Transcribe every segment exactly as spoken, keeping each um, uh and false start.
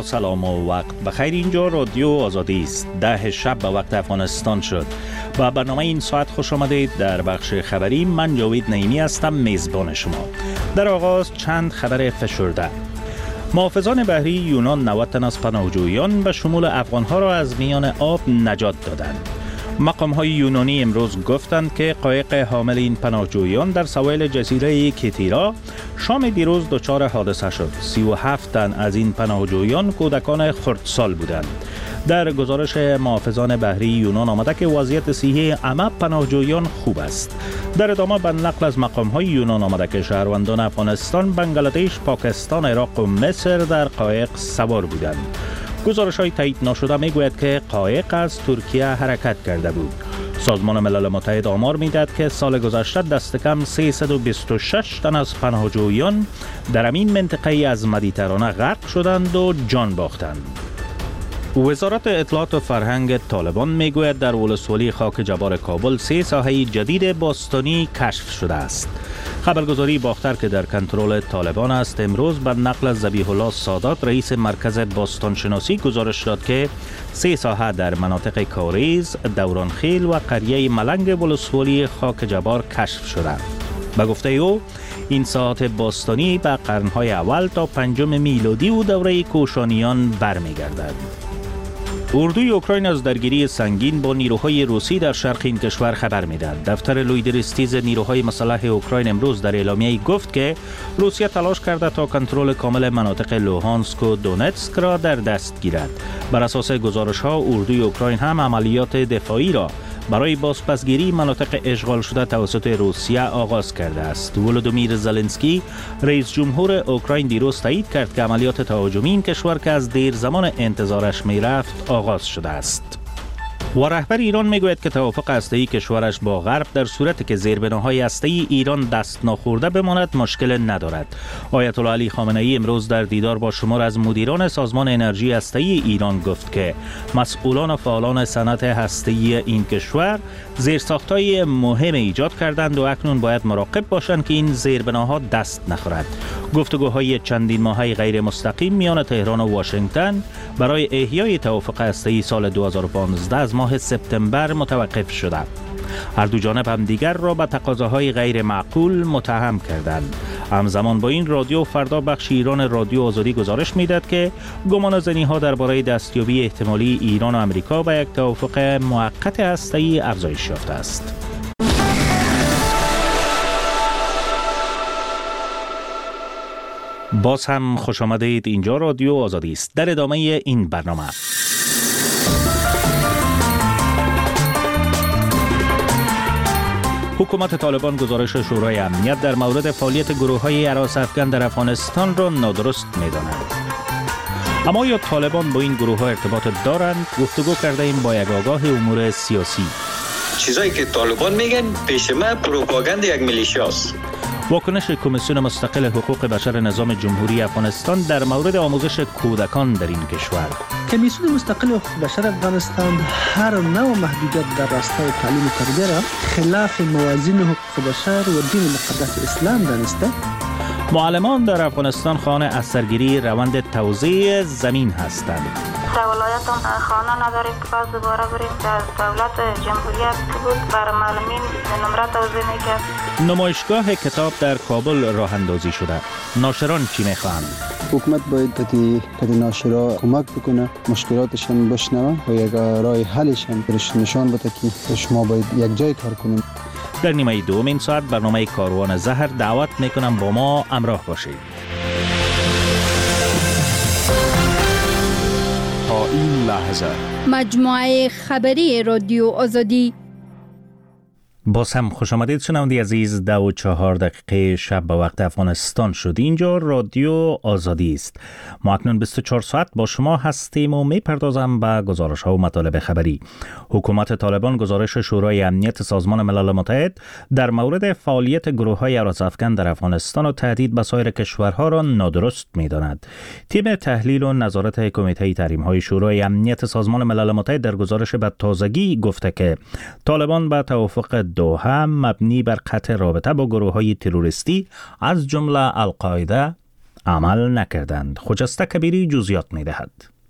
سلام و وقت بخیر. اینجا رادیو آزادی است. ده شب به وقت افغانستان شد. با برنامه این ساعت خوش آمدید. در بخش خبری من جاوید نعیمی هستم، میزبان شما. در آغاز چند خبر فشرده. محافظان بحری یونان نود تن از پناهجویان به شمول افغانها را از میان آب نجات دادند. مقام‌های یونانی امروز گفتند که قایق حامل این پناهجویان در سواحل جزیره کیتیرا شام دیروز دچار حادثه شد. سی و هفت تن از این پناهجویان کودکان خردسال بودند. در گزارش محافظان بحری یونان آمده که وضعیت صحی همه پناهجویان خوب است. در ادامه به نقل از مقام‌های یونان آمده که شهروندان افغانستان، بنگلادش، پاکستان، عراق و مصر در قایق سوار بودند. گزارش های تایید نشده می گوید که قایق از ترکیه حرکت کرده بود. سازمان ملل متحد آمار می دهد که سال گذشته دست کم سیصد و بیست و شش تن از پناهجویان در این منطقه از مدیترانه غرق شدند و جان باختند. وزارت اطلاعات و فرهنگ طالبان می گوید در ولسوالی خاک جبار کابل سه ساحه جدید باستانی کشف شده است. خبرگزاری باختر که در کنترل طالبان است امروز به نقل از ذبیح الله سادات رئیس مرکز باستانشناسی گزارش داد که سه ساحه در مناطق کاریز، دورانخیل و قریه ملنگ ولسوالی خاک جبار کشف شده. به گفته او این ساحات باستانی به قرنهای اول تا پنجم میلادی و دوره کوشانیان برمیگردد. اردوی اوکراین از درگیری سنگین با نیروهای روسی در شرق این کشور خبر می‌دهد. دفتر لویدرستیز نیروهای مسلح اوکراین امروز در اعلامیه‌ای گفت که روسیه تلاش کرده تا کنترل کامل مناطق لوهانسک و دونتسک را در دست گیرد. بر اساس گزارش‌ها اردوی اوکراین هم عملیات دفاعی را برای بازپسگیری مناطق اشغال شده توسط روسیه آغاز کرده است. ولودیمیر زلنسکی رئیس جمهور اوکراین دیروز تایید کرد که عملیات تهاجمی این کشور که از دیر زمان انتظارش میرفت آغاز شده است. و رهبر ایران میگوید که توافق هسته‌ای کشورش با غرب در صورتی که زیربناهای هسته‌ای ایران دست ناخورده بماند مشکل ندارد. آیت الله علی خامنه ای امروز در دیدار با شمار از مدیران سازمان انرژی هسته‌ای ایران گفت که مسئولان و فعالان صنعت هسته‌ای این کشور زیرساخت‌های مهم ایجاد کردند و اکنون باید مراقب باشند که این زیربناها دست نخورد. گفتگوهای چندین ماهه غیر مستقیم میان تهران و واشنگتن برای احیای توافق هسته‌ای سال دو هزار و پانزده از ماه سپتامبر متوقف شده. هر دو جانب هم دیگر را به تقاضاهای غیر معقول متهم کردند. همزمان با این رادیو فردا بخش ایران رادیو آزادی گزارش میداد که گمانه‌زنی ها درباره دستیابی احتمالی ایران و آمریکا به یک توافق موقت هسته‌ای افزایش یافته است. باز هم خوش آمدید. اینجا رادیو آزادی است. در ادامه این برنامه حکومت طالبان گزارش شورای امنیت در مورد فعالیت گروه‌های هراس افغان در افغانستان را نادرست می‌داند. اما یا طالبان با این گروه‌ها ارتباط دارند؟ گفتگو کرده ایم با یک آگاه امور سیاسی. چیزایی که طالبان میگن پیش ما پروپاگاند یک میلیشیاست. واکنش کمیسیون مستقل حقوق بشر نظام جمهوری افغانستان در مورد آموزش کودکان در این کشور. کمیسیون مستقل حقوق بشر افغانستان هر نوع محدودیت در راستای تعلیم و تربیت را خلاف موازین حقوق بشر و دین مقدس اسلام دانسته. معلمان در افغانستان خانه از سرگیری روند توزیع زمین هستند. در ولایت هم خانه نداریم که باز دوباره بریم در دولت جمهوریت بود بر معلمین نمره توزیع میکرد. نمایشگاه کتاب در کابل راه اندازی شده. ناشران چی میخواهند؟ حکومت باید که که ناشرا کمک بکنه، مشکلاتشان بشنوه و یک راه حلش هم برش نشان بده که شما باید یک جای کار کنیم. در نیمه دوم این ساعت برنامه کاروان زهر دعوت میکنم با ما همراه باشید. تا این لحظه مجموعه خبری رادیو آزادی. باز هم خوش آمدید شنونده عزیز. ده و چهار دقیقه شب به وقت افغانستان شد. اینجا رادیو آزادی است. ما اکنون بیست و چهار ساعت با شما هستیم و می پردازم به گزارش ها و مطالب خبری. حکومت طالبان گزارش شورای امنیت سازمان ملل متحد در مورد فعالیت گروه های هراس افغان در افغانستان و تهدید به سایر کشورها را نادرست می داند. تیم تحلیل و نظارت کمیته تحریم های شورای امنیت سازمان ملل متحد در گزارش به تازگی گفته که طالبان به توافق دوحه مبنی بر قطع رابطه با گروه‌های تروریستی از جمله القاعده، عمل نکردند. خجسته کبیری جزئیات می‌دهد.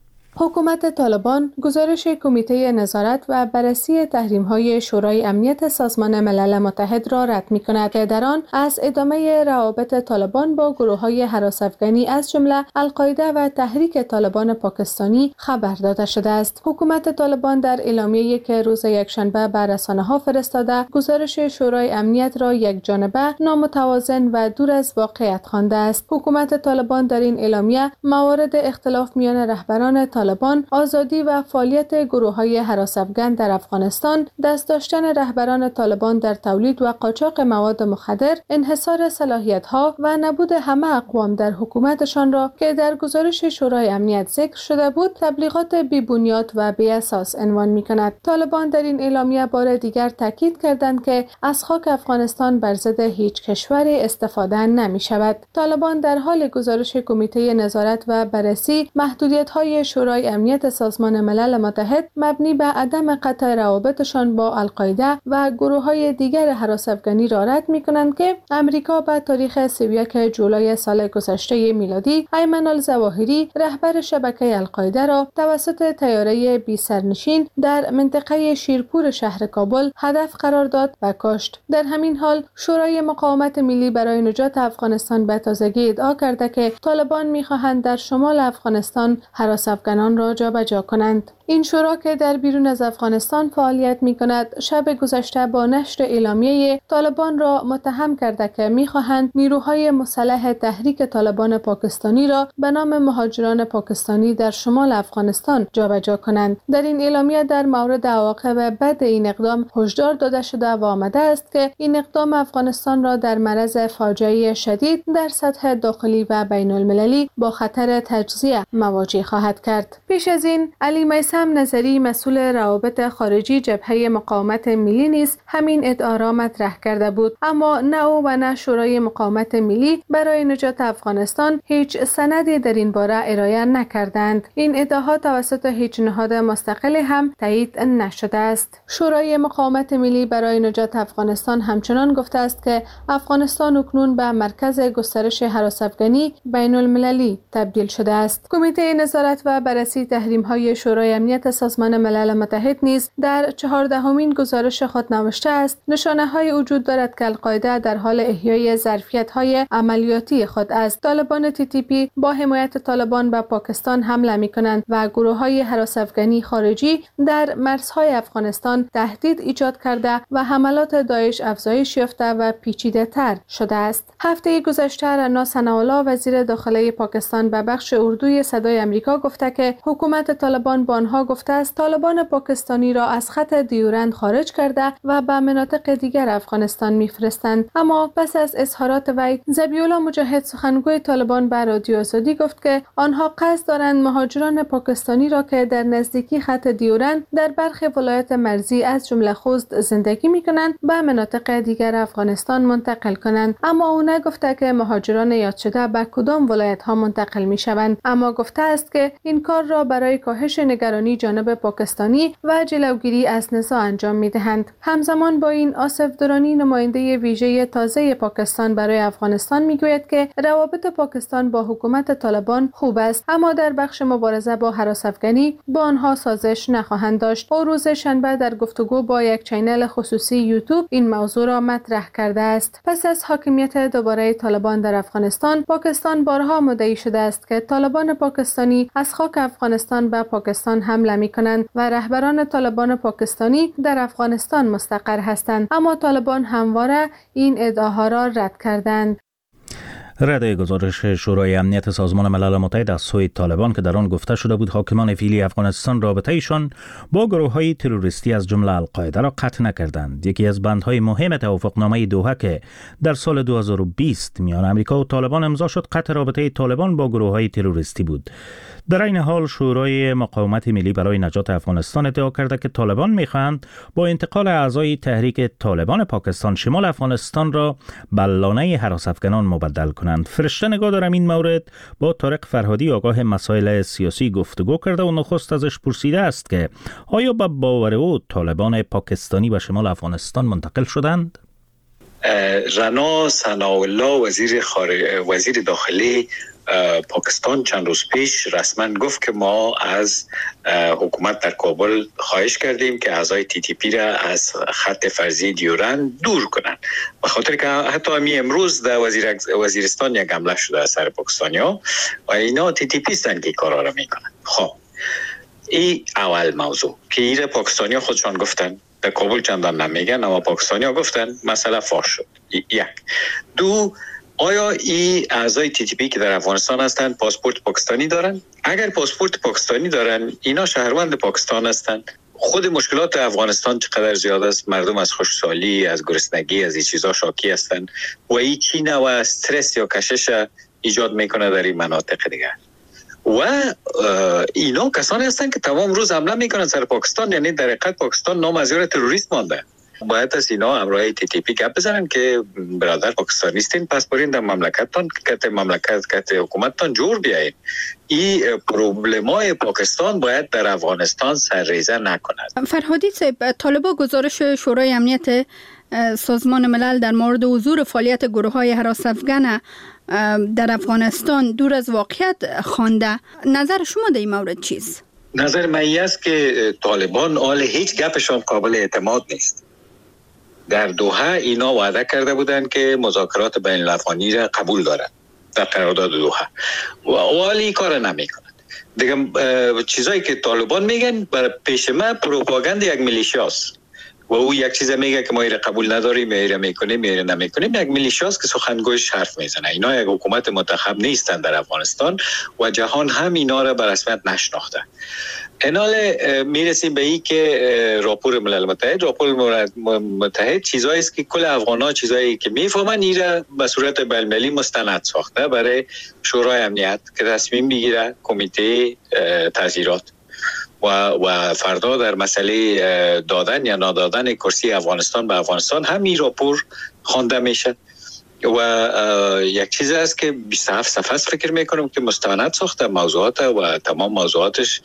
حکومت طالبان گزارش کمیته نظارت و بررسی تحریم‌های شورای امنیت سازمان ملل متحد را رد می‌کند که در آن از ادامه روابط طالبان با گروه‌های هراس افغانی از جمله القاعده و تحریک طالبان پاکستانی خبر داده شده است. حکومت طالبان در اعلامیه‌ای که روز یکشنبه به رسانه‌ها فرستاده، گزارش شورای امنیت را یکجانبه، نامتوازن و دور از واقعیت خوانده است. حکومت طالبان در این اعلامیه موارد اختلاف میان رهبران طالبان طالبان، آزادی و فعالیت گروه‌های هراس افغان در افغانستان، دست داشتن رهبران طالبان در تولید و قاچاق مواد مخدر، انحصار صلاحیت‌ها و نبود همه اقوام در حکومتشان را که در گزارش شورای امنیت ذکر شده بود، تبلیغات بی‌بنیاد و بی‌اساس عنوان می‌کند. طالبان در این اعلامیه بار دیگر تاکید کردند که از خاک افغانستان بر ضد هیچ کشوری استفاده نمی‌شود. طالبان در حال گزارش کمیته نظارت و بررسی محدودیت‌های شورای امنیت سازمان ملل متحد مبنی به عدم قطع روابطشان با القاعده و گروه‌های دیگر هراس افغانی را رد می‌کنند که امریکا به تاریخ سی و یک جولای سال گذشته میلادی ایمن الظواهری رهبر شبکه القاعده را توسط طیاره بی سرنشین در منطقه شیرپور شهر کابل هدف قرار داد و کشت. در همین حال شورای مقاومت ملی برای نجات افغانستان به تازگی ادعا کرده که طالبان می‌خواهند در شمال افغانستان هراس افغانان را جابجا کنند. این شورا که در بیرون از افغانستان فعالیت می‌کند، شب گذشته با نشر اعلامیه طالبان را متهم کرده که می‌خواهند نیروهای مسلح تحریک طالبان پاکستانی را به نام مهاجران پاکستانی در شمال افغانستان جابجا کنند. در این اعلامیه در مورد عواقب بد این اقدام هشدار داده شده و آمده است که این اقدام افغانستان را در معرض فاجعه شدید در سطح داخلی و بین المللی با خطر تجزیه مواجه خواهد کرد. پیش از این علی میثم نظری مسئول روابط خارجی جبهه مقاومت ملی نیز همین ادعا را مطرح کرده بود، اما نه او و نه شورای مقاومت ملی برای نجات افغانستان هیچ سندی در این باره ارائه نکردند. این ادعاها توسط هیچ نهاد مستقل هم تایید نشده است. شورای مقاومت ملی برای نجات افغانستان همچنان گفته است که افغانستان اکنون به مرکز گسترش هراس افغانی بین المللی تبدیل شده است. کمیته نظارت و بررسی تحریم‌های شورای امنیت سازمان ملل متحد نیز در چهاردهمین گزارش خود نوشته است نشانه‌های وجود دارد که القاعده در حال احیای ظرفیت‌های عملیاتی خود از طالبان تی تی پی با حمایت طالبان به پاکستان حمله می‌کنند و گروه‌های هراس افغانی خارجی در مرزهای افغانستان تهدید ایجاد کرده و حملات داعش افزایش یافته و پیچیده‌تر شده است. هفته گذشته رنا ثناءالله وزیر داخلی پاکستان به بخش اردوی صدای آمریکا گفته که حکومت طالبان با آنها گفته است طالبان پاکستانی را از خط دیورند خارج کرده و به مناطق دیگر افغانستان می‌فرستند. اما پس از اظهارات وی، ذبیح‌الله مجاهد سخنگوی طالبان به رادیو آزادی گفت که آنها قصد دارند مهاجران پاکستانی را که در نزدیکی خط دیورند در برخی ولایات مرزی از جمله خوست زندگی می‌کنند به مناطق دیگر افغانستان منتقل کنند. اما او نگفته که مهاجران یاد شده به کدام ولایت‌ها منتقل می‌شوند، اما گفته است که این کار را برای کاهش نگرانی جانب پاکستانی و جلوگیری از نزاع انجام می‌دهند. همزمان با این، آصف درانی نماینده ویژه تازه پاکستان برای افغانستان می‌گوید که روابط پاکستان با حکومت طالبان خوب است، اما در بخش مبارزه با هراس افغانی با آنها سازش نخواهند داشت. او روز شنبه در گفتگو با یک چینل خصوصی یوتیوب این موضوع را مطرح کرده است. پس از حاکمیت دوباره طالبان در افغانستان، پاکستان بارها مدعی شده است که طالبان پاکستانی از خاک افغانستان به پاکستان حمله می‌کنند و رهبران طالبان پاکستانی در افغانستان مستقر هستند، اما طالبان همواره این ادعاها را رد کردند. رد گزارش شورای امنیت سازمان ملل متحد از سوی طالبان که در آن گفته شده بود حاکمان فعلی افغانستان رابطه ایشان با گروه‌های تروریستی از جمله القاعده را قطع نکردند. یکی از بندهای مهم توافقنامه دوحه که در سال دو هزار و بیست میان امریکا و طالبان امضا شد، قطع رابطه طالبان با گروه‌های تروریستی بود. در این حال شورای مقاومت ملی برای نجات افغانستان ادعا کرده که طالبان می‌خواهند با انتقال اعضای تحریک طالبان پاکستان شمال افغانستان را به لانه هراس افغانان مبدل کنند. فرشته نگاه دارم این مورد با طارق فرهادی آگاه مسائل سیاسی گفتگو کرده و نخست ازش پرسیده است که آیا به باور او طالبان پاکستانی به شمال افغانستان منتقل شدند؟ رنا ثناءالله وزیر خارج وزیر داخلی پاکستان چند روز پیش رسما گفت که ما از حکومت در کابل خواهش کردیم که اعضای تی تی پی را از خط فرضی دیورن دور کنند، به خاطر که حتی همین امروز در وزیر وزیرستان یک حمله شده از سر پاکستانیا و اینا تی تی پی هستند که کارا را میکنن. خب این اول موضوع که ایره پاکستانیا خودشان گفتن، در کابل چندان نمیگن اما پاکستانیا گفتن مسئله فاش شد. یک. دو، آیا این اعضای تی تی پی که در افغانستان هستند پاسپورت پاکستانی دارن؟ اگر پاسپورت پاکستانی دارن، اینا شهروند پاکستان هستند. خود مشکلات افغانستان چقدر زیاد است، مردم از خشکسالی، از گرسنگی، از این چیزا شاکی هستند و این چی نوع استرس یا کشش ایجاد میکنه در این مناطق دیگه. و اینا کسانی هستند که تمام روز حمله میکنن سر پاکستان، یعنی در حقیقت پاکستان نام از یار تروریست مانده. باید از اینا همراه تی تی پی گپ بزنن که برادر پاکستانی هستین، پس برین در مملکتتان که مملکت که حکومتتان جور بیاین. این پروبلمای پاکستان باید در افغانستان سرریزه نکند. فرهادی صاحب، طالبان گزارش شورای امنیت سازمان ملل در مورد حضور فعالیت گروه‌های هراس افغان در افغانستان دور از واقعیت خوانده. نظر شما در این مورد چیست؟ نظر من است که طالبان آل هیچ گپشان قابل اعتماد نیست. در دوحه اینا وعده کرده بودند که مذاکرات بین الافغانی را قبول دارند در قرارداد دوحه و والی کار نمی کنند. دیگه چیزایی که طالبان میگن برای پیش من پروپاگاند یک میلیشیاست و او یک چیز میگه که ما ایره قبول نداریم، ایره میکنیم، ایره نمیکنیم. یک میلیشیاست که سخنگویش حرف میزنه. اینا یک حکومت منتخب نیستن در افغانستان و جهان هم اینا را به رسمیت نشناخته. انال میرسیم به این که راپور ملل متحد راپور متحد چیزایی است که کل افغان‌ها چیزایی که میفهمن ایره به صورت بین‌المللی مستند ساخته برای شورای امنیت که تصمیم بگیره، کمیته تغییرات و و فردا در مسئله دادن یا نادادن کرسی افغانستان به افغانستان همین راپور خوانده میشه و یک چیز است که بیست و هفت صفحه است فکر میکنم که مستند ساخته موضوعات و تمام موضوعاتش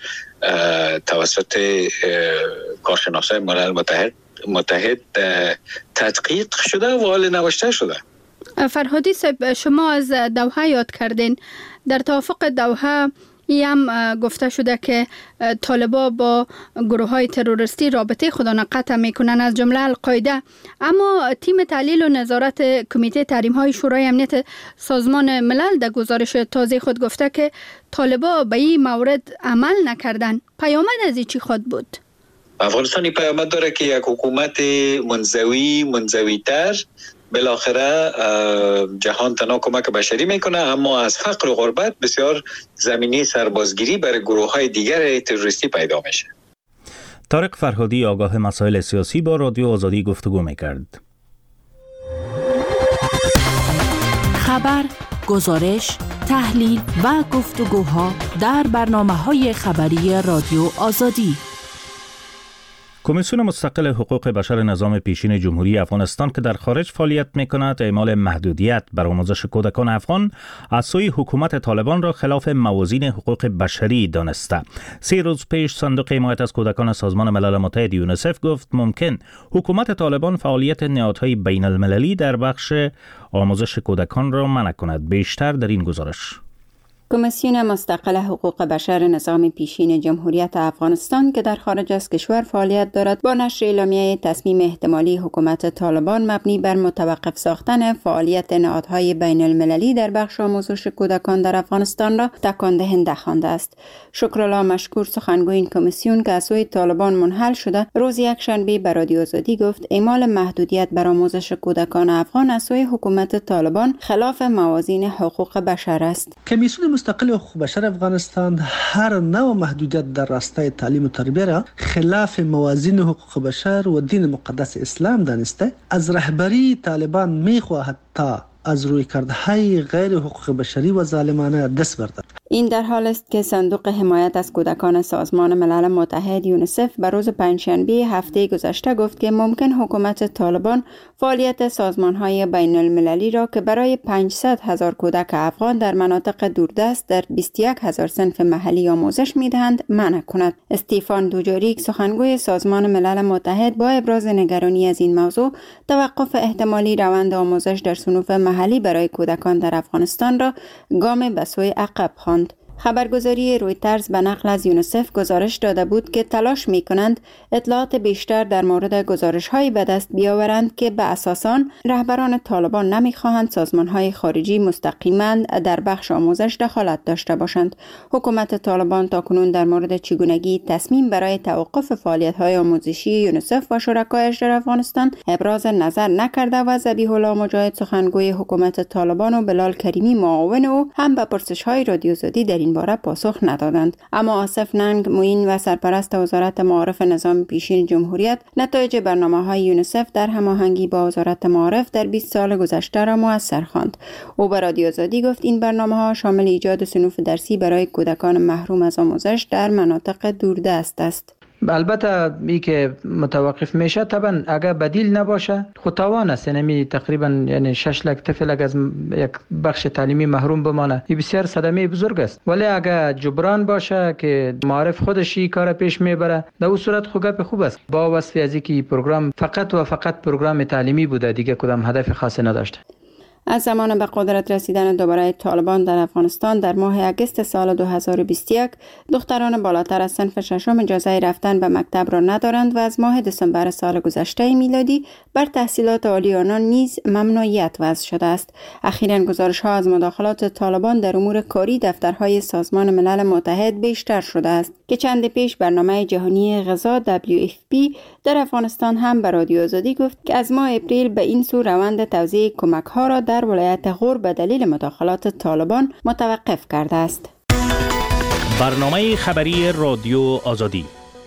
توسط کارشناسای ملل متحد متحد تدقیق شده و حال نوشته شده. فرهادی صاحب، شما از دوحه یاد کردین. در توافق دوحه هم گفته شده که طالبان با گروه های تروریستی رابطه خودان قطع میکنن، از جمله القاعده. اما تیم تحلیل و نظارت کمیته تحریم های شورای امنیت سازمان ملل در گزارش تازه خود گفته که طالبان به این مورد عمل نکردن. پیامد از این چی خود بود؟ افغانستانی پیامد داره که یک حکومت منزوی منزوی تر بالاخره جهان تنها کمک بشری میکنه، اما از فقر و غربت بسیار زمینی سربازگیری برای گروه های دیگر تروریستی پیدا میشه. طارق فرهادی آگاه مسائل سیاسی با رادیو آزادی گفتگو میکرد. خبر، گزارش، تحلیل و گفتگوها در برنامه‌های خبری رادیو آزادی. کمیسیون مستقل حقوق بشر نظام پیشین جمهوری افغانستان که در خارج فعالیت می‌کند، اعمال محدودیت بر آموزش کودکان افغان از سوی حکومت طالبان را خلاف موازین حقوق بشری دانسته. سه روز پیش صندوق حمایت از کودکان سازمان ملل متحد یونیسف گفت ممکن حکومت طالبان فعالیت نهادهای بین المللی در بخش آموزش کودکان را منع کند. بیشتر در این گزارش. کمیسیون مستقل حقوق بشر نظام پیشین جمهوریت افغانستان که در خارج از کشور فعالیت دارد با نشر اعلامیه تصمیم احتمالی حکومت طالبان مبنی بر متوقف ساختن فعالیت نهادهای بین المللی در بخش آموزش کودکان در افغانستان را تکان دهنده خوانده است. شکرالله مشکور، سخنگوی این کمیسیون که از سوی طالبان منحل شده، روز یکشنبه به رادیو آزادی گفت اعمال محدودیت بر آموزش کودکان افغان از سوی حکومت طالبان خلاف موازین حقوق بشر است. کمیسیون مستقل حقوق بشر افغانستان هر نوع محدودیت در راستای تعلیم و تربیت را خلاف موازین حقوق بشر و دین مقدس اسلام دانسته از رهبری طالبان میخواهد تا از روی کردهای غیر حقوق بشری و ظالمانه دست بردارد. این در حال است که صندوق حمایت از کودکان سازمان ملل متحد یونیسف به روز پنجشنبه هفته گذشته گفت که ممکن حکومت طالبان فعالیت سازمان‌های بین المللی را که برای پانصد هزار کودک افغان در مناطق دوردست در بیست و یک هزار صنف محلی آموزش می‌دهند منع کند. استیفان دوجاریک سخنگوی سازمان ملل متحد با ابراز نگرانی از این موضوع توقف احتمالی روند آموزش در صنوف محلی برای کودکان در افغانستان را گام به سوی عقب خواند. خبرگزاری رویترز به نقل از یونیسف گزارش داده بود که تلاش می کنند اطلاعات بیشتر در مورد گزارش های به دست بیاورند که به اساس آن رهبران طالبان نمی خواهند سازمان های خارجی مستقیما در بخش آموزش دخالت داشته باشند. حکومت طالبان تاکنون در مورد چگونگی تصمیم برای توقف فعالیت های آموزشی یونیسف و شرکایش در افغانستان ابراز نظر نکرده و ذبیح الله مجاهد سخنگوی حکومت طالبان و بلال کریمی معاون او هم به پرسش های رادیو آزادی در این باره پاسخ ندادند. اما آصف ننگ معین و سرپرست وزارت معارف نظام پیشین جمهوریت نتایج برنامه‌های یونیسف در هماهنگی با وزارت معارف در بیست سال گذشته را مؤثر خواند. او به رادیو آزادی گفت این برنامه‌ها شامل ایجاد صنوف درسی برای کودکان محروم از آموزش در مناطق دوردست است. البته ای که متوقف میشه طبعا اگر بدیل نباشه خود توان است، یعنی تقریبا یعنی شش لک طفل از یک بخش تعلیمی محروم بمانه، این بسیار صدمه بزرگ است. ولی اگر جبران باشه که معارف خودش این کار پیش میبره در اون صورت خوب گپ خوب است. با وصف از اینکه پروگرام فقط و فقط پروگرام تعلیمی بوده، دیگه کدام هدف خاصی نداشته. از زمان به قدرت رسیدن دوباره طالبان در افغانستان در ماه اگست سال دو هزار و بیست و یک دختران بالاتر از صنف ششم اجازه رفتن به مکتب را ندارند و از ماه دسامبر سال گذشته میلادی بر تحصیلات عالی آنان نیز ممنوعیت وضع شده است. اخیراً گزارش ها از مداخلات طالبان در امور کاری دفترهای سازمان ملل متحد بیشتر شده است که چند پیش برنامه جهانی غذا دبلیو اف پی در افغانستان هم به رادیو آزادی گفت که از ماه اپریل به این سو روند توزیع کمک ها را در ولایت غور به دلیل مداخلات طالبان متوقف کرده است. برنامه خبری رادیو آزادی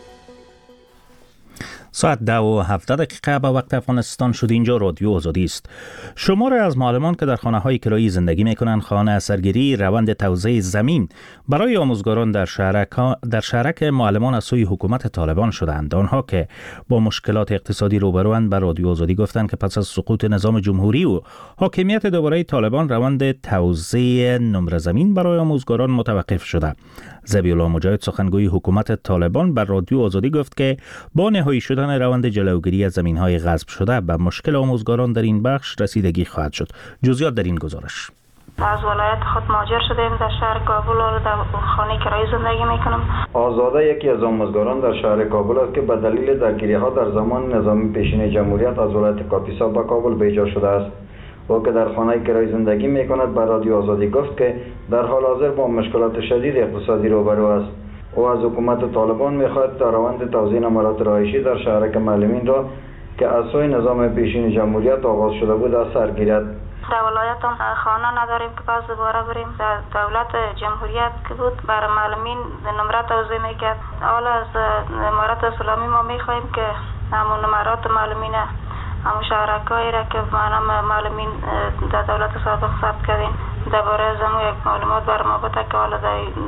ساعت ده و هفده دقیقه به وقت افغانستان شد. اینجا رادیو آزادی است. شماری از معلمان که در خانه های کرایی زندگی می کنند خانه اثرگیری روند توزیع زمین برای آموزگاران در شهرک در شهرک معلمان از سوی حکومت طالبان شدند. آنها که با مشکلات اقتصادی روبروند به رادیو آزادی گفتند که پس از سقوط نظام جمهوری و حاکمیت دوباره طالبان روند توزیع نمره زمین برای آموزگاران متوقف شده. ذبیح الله مجاهد سخنگوی حکومت طالبان بر رادیو آزادی گفت که با نهایی شدن روند جلوگیری از زمین‌های غصب شده به مشکل آموزگاران در این بخش رسیدگی خواهد شد. جزئیات در این گزارش. از ولایت خود مهاجر شدیم در شهر کابل و در خانه کرایی زندگی میکنم. آزاده یکی از آموزگاران در شهر کابل است که به دلیل درگیری‌ها در زمان نظام پیشین جمهوریت از ولایت کاپیسا به کابل بیجا شده است. او که در خانه کرایی زندگی میکند به رادیو آزادی گفت که در حال حاضر با مشکلات شدید اقتصادی روبرو است. او از حکومت طالبان میخواهد تا روند توزیع نمرات رهایشی در شهرک معلمین را که از سوی نظام پیشین جمهوریت آغاز شده بود از سر گیرد. در ولایتم خانه نداریم که پس دوباره بریم. در دولت جمهوریت که بود برای معلمین نمره توزیع میکرد. حالا از امارت اسلامی ما میخواهیم که همون نمرات معلمین همون شهرکایی را که منم معلمین در دولت سابق ثبت کردین درباره از همون یک معلومات بر ما بده که حالا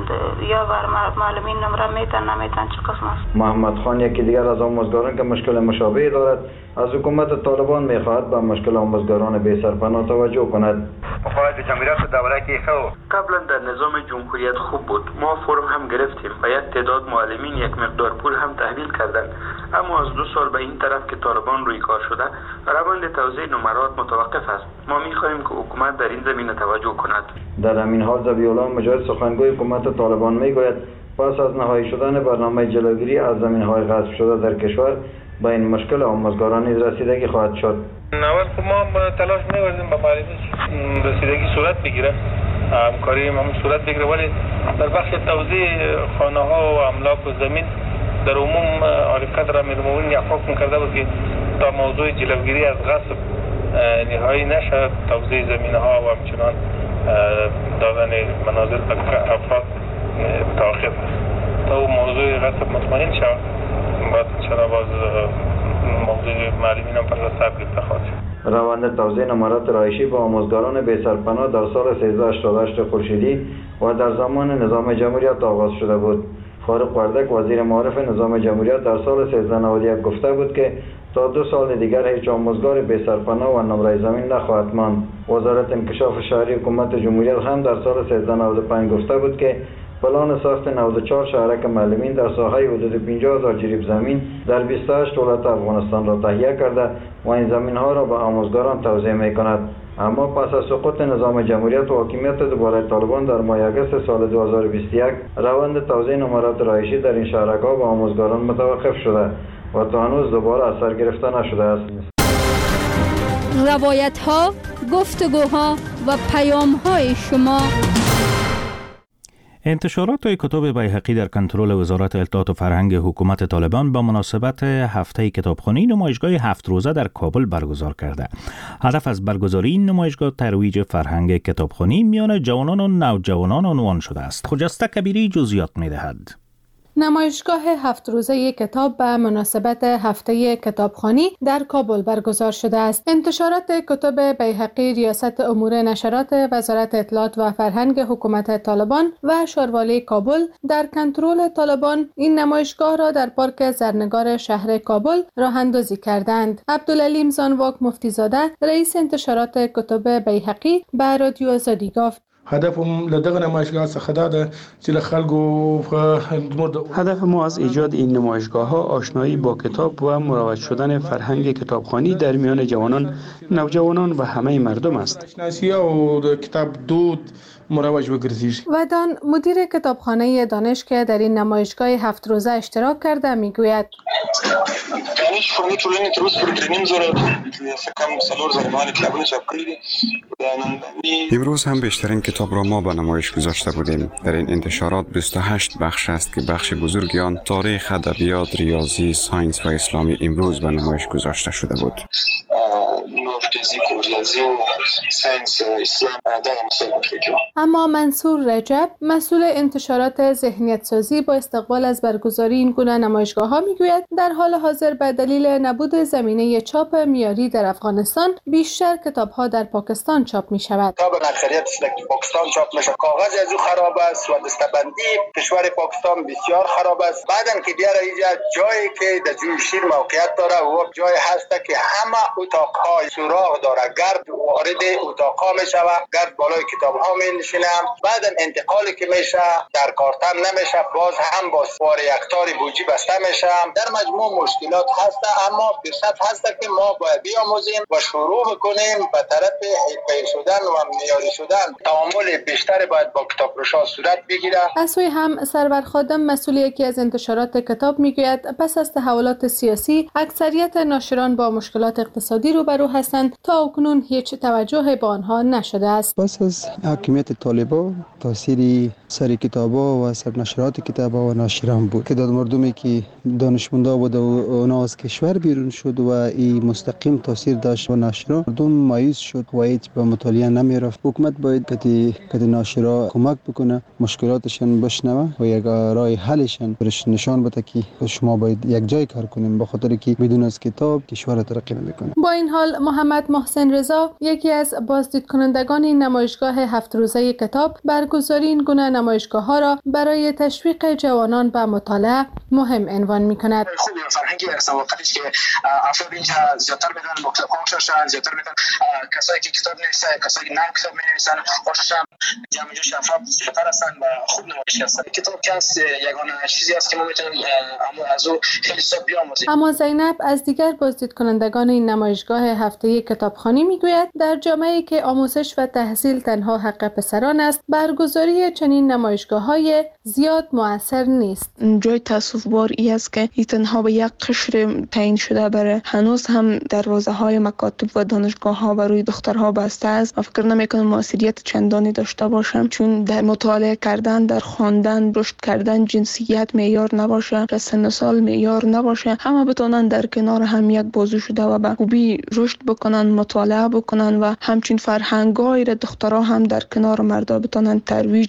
یا بر معلمین نمره میتن نمیتن چه قسم است. محمد خان یکی دیگر از آموزگاران که مشکل مشابهی دارد از حکومت طالبان میخواهد به مشکل آموزگاران بی سرپناه توجه کند. مخالف جمهوریت دولتی خو قبلا در نظام جمهوریت خوب بود. ما فرم هم گرفتیم و یک تعداد معلمین یک مقدار پول هم تحویل کردند. اما از دو سال به این طرف که طالبان روی کار شده روند توزیع نمرات متوقف است. ما میخواهیم که حکومت در این زمینه توجه کند. در همین حال ذبیح الله مجاهد سخنگوی حکومت طالبان میگوید پس از نهایی شدن برنامه جلوگیری از زمین‌های غصب شده در کشور به این مشکل آموزگاران نیز رسیدگی خواهد شد. نوال ما تلاش می‌ورزیم با معلمین رسیدگی صورت بگیره، همکاری هم صورت بگیره، ولی در بخش توزیع خانه‌ها و املاک و زمین در عموم عالی قدر امیرالمومنین یک حکم کرده بود که تا موضوع جلوگیری از غصب نهایی نشد توزیع زمین‌ها و همچنان دادن منازل به افراد توقف است. تا موضوع غصب مطمئن شد بعد چرا باز موضوع معلمین هم پر سر گرفته خواهد شد. روند توزیع نمرات رهایشی به آموزگاران بی سرپناه در سال سیزده هشتاد و هشت خورشیدی و در زمان نظام جمهوریت آغاز شده بود. فاروق وردک وزیر معارف نظام جمهوریت در سال سیزده نود و یک گفته بود که تا دو سال دیگر هیچ آموزگار بی سرپناه و نمره زمین نخواهد ماند. وزارت انکشاف شهری حکومت جمهوریت هم در سال سیزده نود و پنج گفته بود که پلان ساخت نود و چهار شهرک معلمین در ساحه حدود پنجاه هزار جریب زمین در بیست و هشت ولایت افغانستان را تهیه کرده و این زمین ها را به آموزگاران توزیع می کند. اما پس از سقوط نظام جمهوریت و حاکمیت دوباره طالبان در ماه آگوست سال دو هزار و بیست و یک روند توزیع نمرات رهایشی در این شهرک ها به آموزگاران متوقف شده و تا هنوز دوباره اثر گرفته نشده است. روایت ها، گفتگوها و پیام های شما. انتشارات کتاب بیهقی در کنترل وزارت اطلاعات و فرهنگ حکومت طالبان با مناسبت هفته کتابخوانی نمایشگاه هفت روزه در کابل برگزار کرده. هدف از برگزاری این نمایشگاه ترویج فرهنگ کتابخوانی میان جوانان و نوجوانان عنوان شده است. خجسته کبیری جزئیات می‌دهد. نمایشگاه هفت روزه کتاب به مناسبت هفته کتابخوانی در کابل برگزار شده است. انتشارات کتب بیهقی ریاست امور نشرات وزارت اطلاعات و فرهنگ حکومت طالبان و شاروالی کابل در کنترل طالبان این نمایشگاه را در پارک زرنگار شهر کابل راه اندازی کردند. عبدالعلیم زانواک مفتیزاده رئیس انتشارات کتب بیهقی به رادیو آزادی گفت: هدفم لدغه نمایشگاه څخه دا ده چې له خلکو هدف ما از ایجاد این نمایشگاه ها آشنایی با کتاب و مروج شدن فرهنگ کتابخوانی در میان جوانان، نوجوانان و همه مردم است. شناسی او د کتاب دود مروج وګرځي. ودان مدیر کتابخانه دانش که در این نمایشگاه هفت روزه اشتراک کرده میگوید: دانش فنی ټولنې تر اوسه پورې درې نیم زره کم څلور زره باندې کتابونه چاپ کړي دي. امروز هم بیشترین کتاب را ما به نمایش گذاشته بودیم. در این انتشارات بیست و هشت بخش است که بخش بزرگی آن تاریخ، ادبیات، ریاضی، ساینس و اسلامی امروز به نمایش گذاشته شده بود. اما منصور رجب مسئول انتشارات ذهنیت سازی با استقبال از برگزاری این گونه نمایشگاه ها میگوید در حال حاضر به دلیل نبود زمینه چاپ معیاری در افغانستان بیشتر کتاب ها در پاکستان چاپ می شود. کتاب اکثریت در پاکستان چاپ میشه، کاغذ از او خراب است و دستبندی کشور پاکستان بسیار خراب است. بعدن که بیاره اینجا جایی که در جوی شیر موقعیت داره و جای هست که همه اتاق‌های سوراخ داره، گرد وارد اتاق‌ها میشه و گرد بالای کتاب‌ها می‌نشینه. بعدن انتقالی که میشه در کارتن نمیشه، باز هم با سوار یکتاری بوجی بسته میشه. در مجموع مشکلات هست، اما فرصت هست که ما باید بیاموزیم و شروع می‌کنیم به طرف حرفه‌ای شدن و معیاری شدن. تعامل بیشتر باید با کتابفروشان صورت بگیره. از سوی هم سرور خادم مسئول یکی از انتشارات کتاب میگوید پس از تحولات سیاسی اکثریت ناشران با مشکلات اقتصادی روبرو هستند، تا اکنون هیچ توجه به آنها نشده است. پس از حاکمیت طالبان تاثیر سر کتابا و سر نشرات کتابا و ناشران بود. تعداد مردمی که دانشمندا بود و اونا از کشور بیرون شد و این مستقیم تاثیر داشت و ناشران مردم مایوس شد و هیچ به مطالعه نمی رفت. حکومت باید کتی کتی ناشرا کمک بکنه، مشکلاتشان بشنوه و یک راه حلشان برش نشان بده که شما باید یک جای کار کنیم، به خاطر که بدون از کتاب کشور ترقی نمیکنه. با این حال محمد محسن رضا یکی از بازدید کنندگان این نمایشگاه هفت روزه کتاب برگزاری این گونه نمایشگاه ها را برای تشویق جوانان به مطالعه مهم عنوان می‌کند. خوب فرهنگی است وقتی که افراد اینجا زیادتر میرن مکتب ها شدن، زیادتر میرن کسایی که کتاب نویسن، کسایی که نام کتاب می‌نویسن، خوششون جمع جوش افراد زیادتر هستن و خوب نمایش هستن. کتاب کس یگانه چیزی است که ما میتونیم از او خیلی خوب بیاموزیم. اما زینب از دیگر بازدید کنندگان این نمایشگاه هفته کتابخوانی میگوید در جامعه‌ای که آموزش و تحصیل تنها حق پسران است، برگزاری چنین نمایشگاه‌های زیاد مؤثر نیست. جای تأسف‌بار ای است که این تنها به یک قشر تعیین شده بره. هنوز هم دروازه‌های مکاتب و دانشگاه‌ها برای دخترها بسته است و فکر نمی‌کنم موثریت چندانی داشته باشم، چون در مطالعه کردن، در خواندن، رشد کردن جنسیت معیار نباشه، سن و سال معیار نباشه، همه بتونن در کنار هم یک بازو شده و به خوبی رشد بکنن، مطالعه بکنن و همچنین فرهنگ‌های دخترها هم در کنار مردا بتونن ترویج بدن،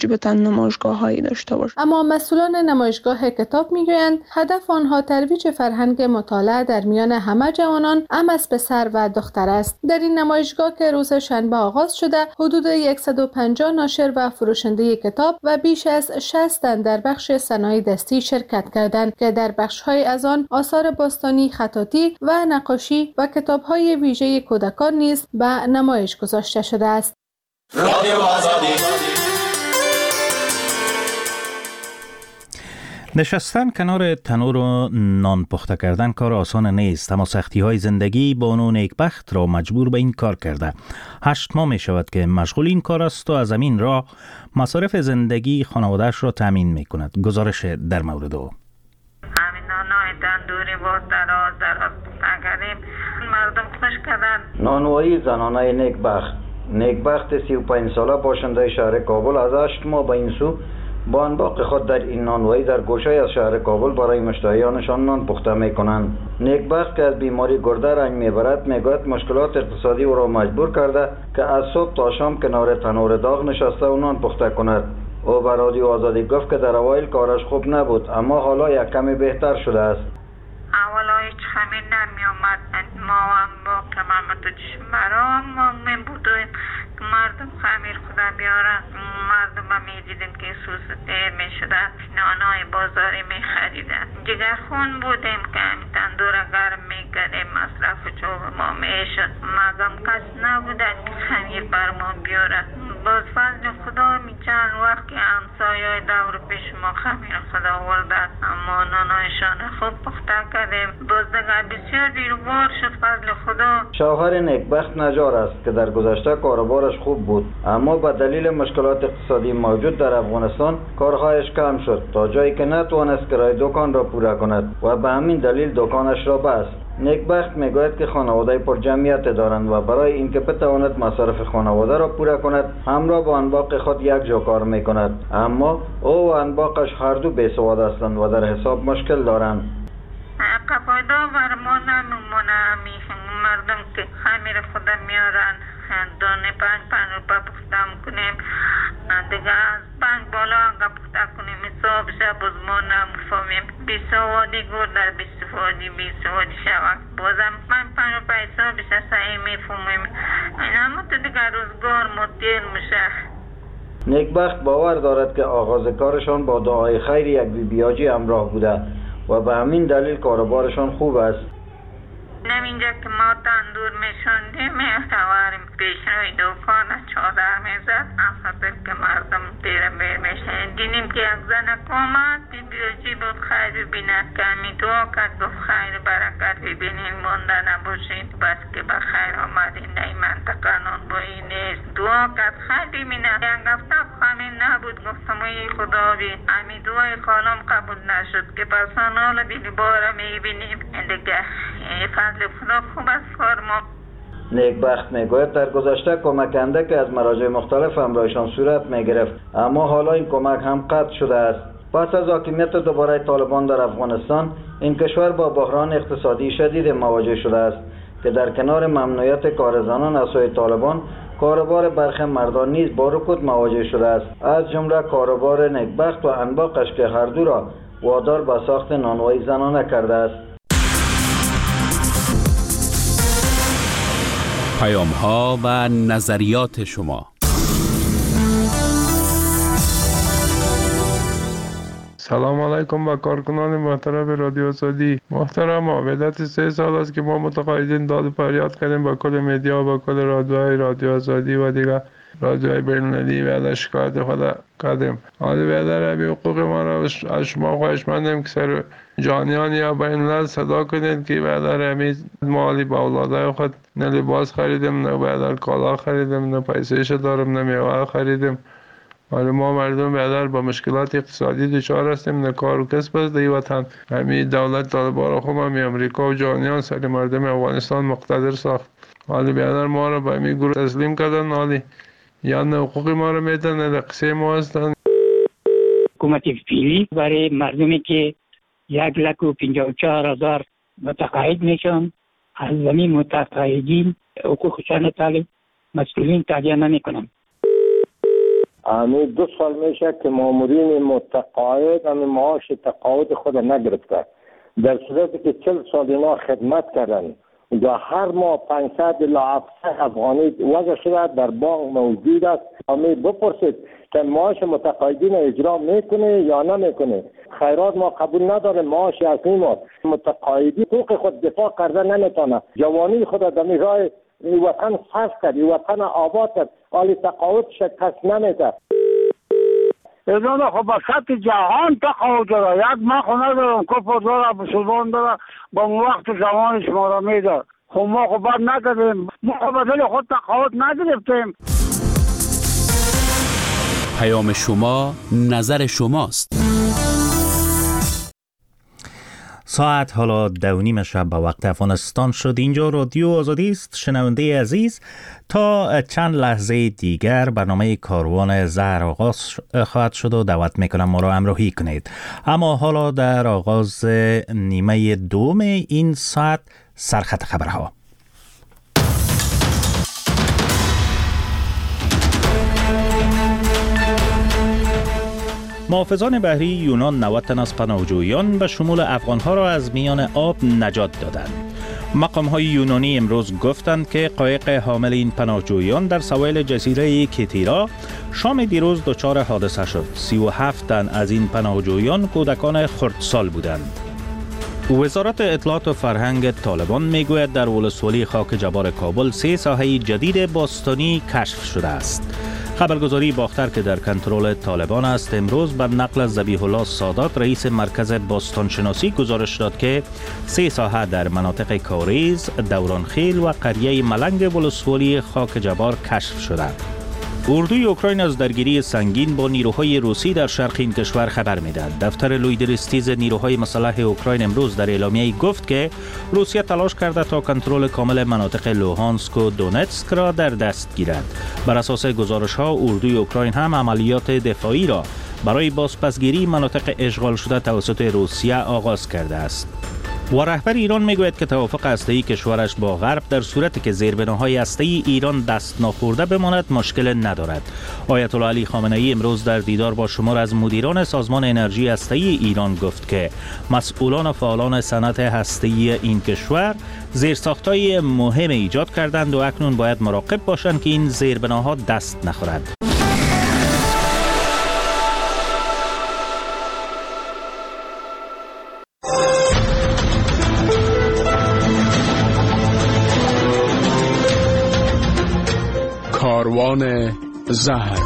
نمایشگاه هایی داشته باشه. اما مسئولان نمایشگاه کتاب میگویند هدف آنها ترویج فرهنگ مطالعه در میان همه جوانان، هم از پسر و دختر است. در این نمایشگاه که روز شنبه آغاز شده، حدود صد و پنجاه ناشر و فروشنده کتاب و بیش از شصت تن در بخش صنایع دستی شرکت کردند که در بخش‌های از آن آثار باستانی، خطاطی و نقاشی و کتاب‌های ویژه کودکان نیز به نمایش گذاشته شده است. رادیو آزادی. نشستن کنار تنور و نان پخته کردن کار آسان نیست، اما سختی های زندگی بانو نیکبخت را مجبور به این کار کرده. هشت ماه می شود که مشغول این کار است و از همین راه مصارف زندگی خانواده‌اش را تامین می کند. گزارش در مورد او. همین نانای تندوری با دراز دراز اگریم مردم خوش کردن. نانوایی زنانه نیکبخت نیکبخت سی و پنج ساله باشنده شهر کابل از هشت ماه به این سو با انباق خود در این نانوایی در گوشه از شهر کابل برای مشتریانشان نان پخته می کنند. نیکبخت که از بیماری گرده رنج میبرد میگوید مشکلات اقتصادی او را مجبور کرده که از صبح تا شام کنار تنور داغ نشسته و نان پخته کند. او به رادیو آزادی گفت که در اوایل کارش خوب نبود، اما حالا یک کمی بهتر شده است. اولا هیچ خمیر نمی آمد، ما هم با کمامت و چشمرام ما می بودیم مردم خمیر خدا بیارن. مردم هم می دیدیم که سوز دیر می شده، نانای بازاری می خریدن. جگر خون بودیم که همین تندور گرم می کردیم، مصرف چوب ما می شد. مگم کس نبوده که خمیر بر ما بیاره. باز فضل خدا می چند وقت که همسایه دور پیش ما خمیر خدا وردن، اما نانایشان خوب پخته کردیم. باز دیگر بسیار دیروبار شد فضل خدا. شوهر نیکبخت نجار است که در گذشته کاروبارش خوب بود، اما به دلیل مشکلات اقتصادی موجود در افغانستان کارهایش کم شد تا جایی که نتوانست کرایه دکان را پوره کند و به همین دلیل دکانش را بست. نیکبخت میگوید که خانواده پر جمعیت دارند و برای اینکه بتواند مصارف خانواده را پوره کند همراه با انباق خود یک جا کار میکند، اما او و انباقش هر دو بیسواد هستند و در حساب مشکل دارند. قفایدا بر ما نمیمونه، مردم که خمیر خود میارن دانه پنج پنج روپا پخته میکنیم، دیگه از پنج بالا اگه پخته کنیم حساب شب باز ما نمیفهمیم. بیسوادی گور در بیسوادی بیسوادی شود بازم پنج پنج روپا حساب شد صحیح میفهمیم. این همه تو دیگه روزگار مدیر میشه. نیکبخت باور دارد که آغاز کارشان با دعای خیر یک بی بیاجی همراه بوده و به همین دلیل کاروبارشان خوب است. نمینجا که ما تندور میشوندیم میخواریم پیش روی دوکان چادر میزد افضل که مردم دیره بیر میشن. دیدیم که یک زن کامد بی بیاجی بود خیر ببینه که همی دعا کرد گفت خیر برکت ببینین مونده نباشید بس که به خیر آمدین در این منطقه نان بایی نیست. دعا کرد خیر ببینه یک هفته خمین نبود گفتم ای خدا بی همی دعای خانم قبول نشد که پسان حالا دیدی باره میبینیم دیگه فضل خدا خوب است کار ما. نیکبخت میگوید در گذشته کمک اندکی از مراجع مختلف همراهشان صورت میگرفت، اما حالا این کمک هم قطع شده است. پس از حاکمیت دوباره طالبان در افغانستان این کشور با بحران اقتصادی شدید مواجه شده است که در کنار ممنوعیت کار زنان از سوی طالبان کاروبار برخی مردان نیز با رکود مواجه شده است، از جمله کاروبار نیکبخت و انباقش که هر دو را وادار به ساخت نانوایی زنانه کرده است. پیام ها و نظریات شما. سلام علیکم با کارکنان محترم رادیو آزادی. محترم، مدت سه سال است که ما متقاعدین داد و فریاد کردیم با کل مدیا و با کل رادیوهای رادیو آزادی و دیگر رادیوهای بین‌المللی و از شکایت خود کردیم. حالا بیادر همی حقوق ما را از شما خواهش مندیم که سر جانیان یا بین‌الملل صدا کنید که بیادر همی مالی با اولاده خود نه لباس خریدیم، نه بیادر کالا خریدیم، نه پیسهش دارم، نه میوه خریدیم. حالا ما مردم بیادر با مشکلات اقتصادی دچار هستیم، نه کار و کسب است در وطن. همین دولت طالبان را خوب همی امریکا و جانیان سر مردم افغانستان مقتدر ساخت. حالا بیادر ما را به همین گروه تسلیم کردن، حالی یا نه حقوق ما را میدن نه قصه ما هستن. حکومت فعلی برای مردمی که یک لک و پنجاه و چهار هزار متقاعد میشن از زمین متقاعدین حقوقشان طالب مسئولین تعیین نمیکنن. همین دو سال میشه که مامورین متقاعد همین معاش تقاعد خود نگرفته، در صورتی که چل سال اینا خدمت کردن و هر ماه پانصد الی هفتصد افغانی وضع شده در بانک موجود است. همین بپرسید که معاش متقاعدین اجرا میکنه یا نمیکنه. خیرات ما قبول نداره، معاش اصلی ما متقاعدی حقوق خود دفاع کرده نمیتونه، جوانی خود در راه این وطن صرف کرد، این وطن آباد کرد، حالی تقاعد شکست نمیده. اینا خب با سطح جهان تقاعد داره، یک ما خونه دارم کفر داره بسودان داره با وقت زمان شما را میده. خب ما خب باید نکردیم، ما خب بدل خود تقاعد نگرفتیم. پیام شما نظر شماست. ساعت حالا دو نیم شب به وقت افغانستان شد. اینجا رادیو آزادی است. شنونده عزیز، تا چند لحظه دیگر برنامه کاروان زهر آغاز خواهد شد و دعوت میکنم ما را همراهی کنید. اما حالا در آغاز نیمه دوم این ساعت سرخط خبرها. محافظان بحری یونان نود تن از پناهجویان به شمول افغانها را از میان آب نجات دادند. مقام‌های یونانی امروز گفتند که قایق حامل این پناهجویان در سواحل جزیره کیتیرا شام دیروز دچار حادثه شد. سی و هفت تن از این پناهجویان کودکان خردسال بودند. وزارت اطلاعات و فرهنگ طالبان میگوید در ولسوالی خاک جبار کابل سه ساحه جدید باستانی کشف شده است. خبرگزاری باختر که در کنترل طالبان است امروز بر نقل از ذبیح الله سادات رئیس مرکز باستانشناسی گزارش داد که سه ساحه در مناطق کاریز، دورانخیل و قریه ملنگ ولسوالی خاک جبار کشف شده. اردوی اوکراین از درگیری سنگین با نیروهای روسی در شرق این کشور خبر می‌دهد. دفتر لویدرستیز نیروهای مسلح اوکراین امروز در اعلامیه‌ای گفت که روسیه تلاش کرده تا کنترل کامل مناطق لوهانسک و دونتسک را در دست گیرد. بر اساس گزارش‌ها اردوی اوکراین هم عملیات دفاعی را برای بازپسگیری مناطق اشغال شده توسط روسیه آغاز کرده است. و رهبر ایران میگوید که توافق هسته‌ای کشورش با غرب در صورتی که زیربناهای هسته‌ای ایران دست ناخورده بماند مشکل ندارد. آیت الله علی خامنه‌ای امروز در دیدار با شمار از مدیران سازمان انرژی هسته‌ای ایران گفت که مسئولان و فعالان صنعت هسته‌ای این کشور زیرساخت‌های مهم ایجاد کردند و اکنون باید مراقب باشند که این زیربناها دست نخورد. کاروان زهر.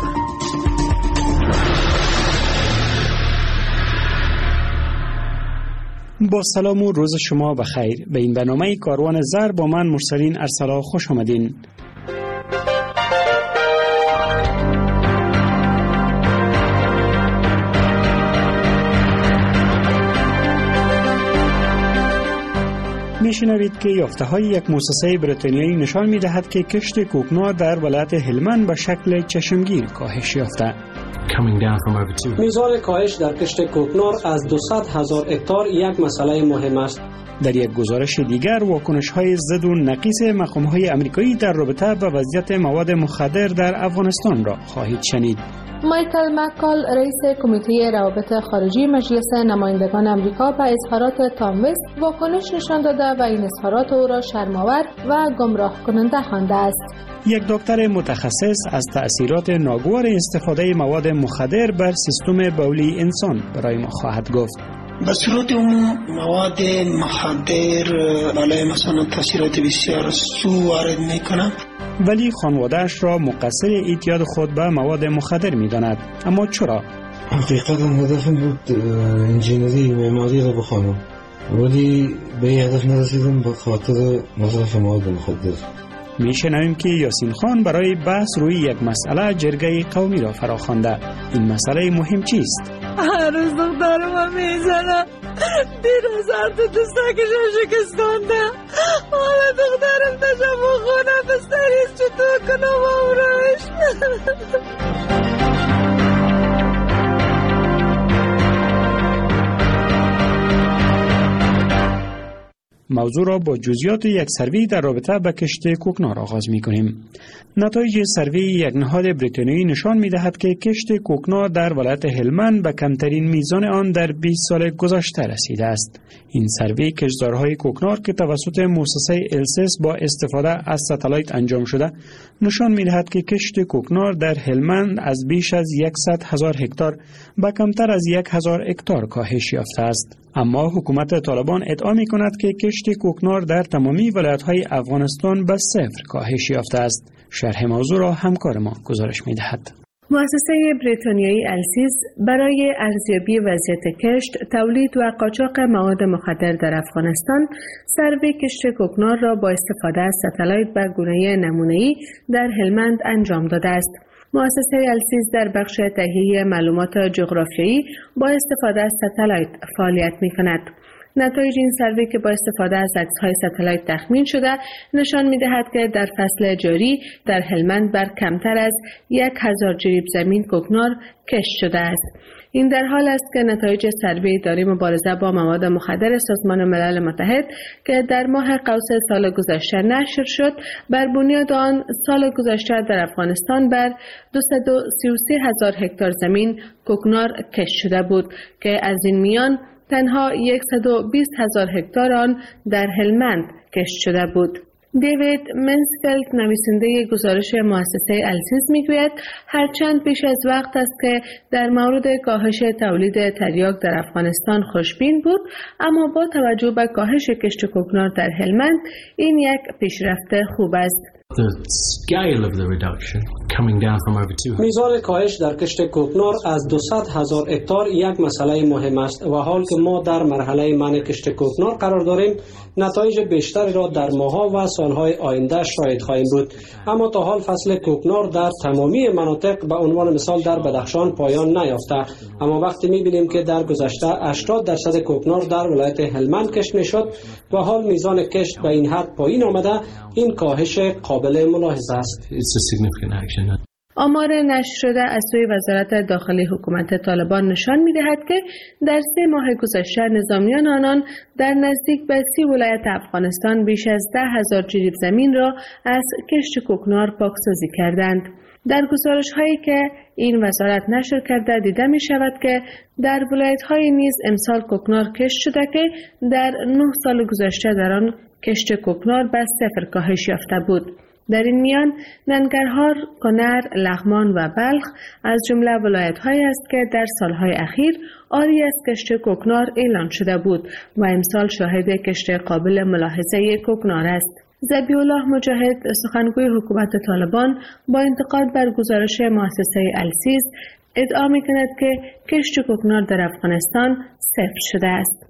با سلام و روز شما بخیر. به این برنامه کاروان زهر با من مرسلین ارسلا خوش آمدین. میشنوید که یافته های یک مؤسسه بریتانیایی نشان میدهد که کشت کوکنار در ولایت هلمند به شکل چشمگیر کاهش یافته. میزان کاهش در کشت کوکنار از دویست هزار هکتار یک مسئله مهم است. در یک گزارش دیگر واکنش های ضد و نقیص مقام های آمریکایی در رابطه با وضعیت مواد مخدر در افغانستان را خواهید شنید. مایکل مکال رئیس کمیته روابط خارجی مجلس نمایندگان آمریکا به اظهارات تام وست واکنش نشان داده و این اظهارات او را شرم‌آور و گمراه کننده خوانده است. یک دکتر متخصص از تأثیرات ناگوار استفاده مواد مخدر بر سیستم بولی انسان برای ما خواهد گفت. به صورت عموم مواد مخدر برای مثلا تاثیرات بسیار سو وارد میکنند، ولی خانواده‌اش را مقصر اعتیاد خود به مواد مخدر می‌داند. اما چرا؟ حقیقتا هدفم بود انجینری معماری را بخوانم، ولی به این هدف نرسیدم به خاطر مصرف مواد مخدر. میشنویم که یاسین خان برای بحث روی یک مسئله جرگه قومی را فراخوانده. این مسئله مهم چیست؟ هر روز دخترم میزنم، دیروز هر تو دوستکشم شکستانده، حالا دخترم داشتم و خونه بستریز چطور کنم آمرش. موضوع را با جزئیات یک سروی در رابطه با کشت کوکنار آغاز می‌کنیم. نتایج سروی یک نهاد بریتانیایی نشان می‌دهد که کشت کوکنار در ولایت هلمند به کمترین میزان آن در بیست سال گذشته رسیده است. این سروی کشتزارهای کوکنار که توسط مؤسسه السس با استفاده از ستلایت انجام شده نشان می‌دهد که کشت کوکنار در هلمند از بیش از صد هزار هکتار به کمتر از یک هزار هکتار کاهش یافته است. اما حکومت طالبان ادعا می‌کند که کشت کوکنار در تمامی ولایت‌های افغانستان به صفر کاهش یافته است. شرح موضوع را همکار ما گزارش می‌دهد. مؤسسه بریتانیایی السیز برای ارزیابی وضعیت کشت، تولید و قاچاق مواد مخدر در افغانستان، سروی کشت کوکنار را با استفاده از ستلایت به گونه نمونه‌ای در هلمند انجام داده است. مؤسسه السیز در بخش تهیه معلومات جغرافیایی با استفاده از ستلایت فعالیت می‌کند. نتایج این سروی که با استفاده از عکس‌های ستلایت تخمین شده نشان می‌دهد که در فصل جاری در هلمند بر کمتر از یک هزار جریب زمین کوکنار کشت شده است. این در حال است که نتایج سروی اداره مبارزه با مواد مخدر سازمان ملل متحد که در ماه قوس سال گذشته نشر شد، بر بنیاد آن سال گذشته در افغانستان بر دویست و سی و سه هزار هکتار زمین کوکنار کشت شده بود که از این میان تنها صد و بیست هزار هکتار آن در هلمند کشت شده بود. دیوید منسفیلد نویسنده گزارش مؤسسه السیز میگوید هرچند پیش از وقت است که در مورد کاهش تولید تریاک در افغانستان خوشبین بود، اما با توجه به کاهش کشت کوکنار در هلمند این یک پیشرفت خوب است. میزان کاهش در کشت کوکنار از دویست هزار هکتار یک مسئله مهم است و حال که ما در مرحله منع کشت کوکنار قرار داریم، نتایج بیشتری را در ماه‌ها و سالهای آینده شاهد خواهیم بود. اما تا حال فصل کوکنار در تمامی مناطق به عنوان مثال در بدخشان پایان نیافته، اما وقتی می‌بینیم که در گذشته هشتاد درصد کوکنار در ولایت هلمند کشت می‌شد و حال میزان کشت به این حد پایین آمده، این کاهش قابل ملاحظه است. آمار نشر شده از سوی وزارت داخلی حکومت طالبان نشان می‌دهد که در سه ماه گذشته نظامیان آنان در نزدیک به سی ولایت افغانستان بیش از ده هزار جریب زمین را از کشت کوکنار پاکسازی کردند. در گزارش‌هایی که این وزارت نشر کرده دیده می‌شود که در ولایت‌های نیز امسال کوکنار کشت شده که در نه سال گذشته در آن کشت کوکنار به صفر کاهش یافته بود. در این میان ننگرهار، کنر، لغمان و بلخ از جمله ولایت‌هایی است که در سالهای اخیر عاری از کشت کوکنار اعلان شده بود و امسال شاهد کشت قابل ملاحظه کوکنار است. ذبیح‌الله مجاهد، سخنگوی حکومت طالبان، با انتقاد بر گزارش مؤسسه السیز ادعا می‌کند که کشت کوکنار در افغانستان صفر شده است.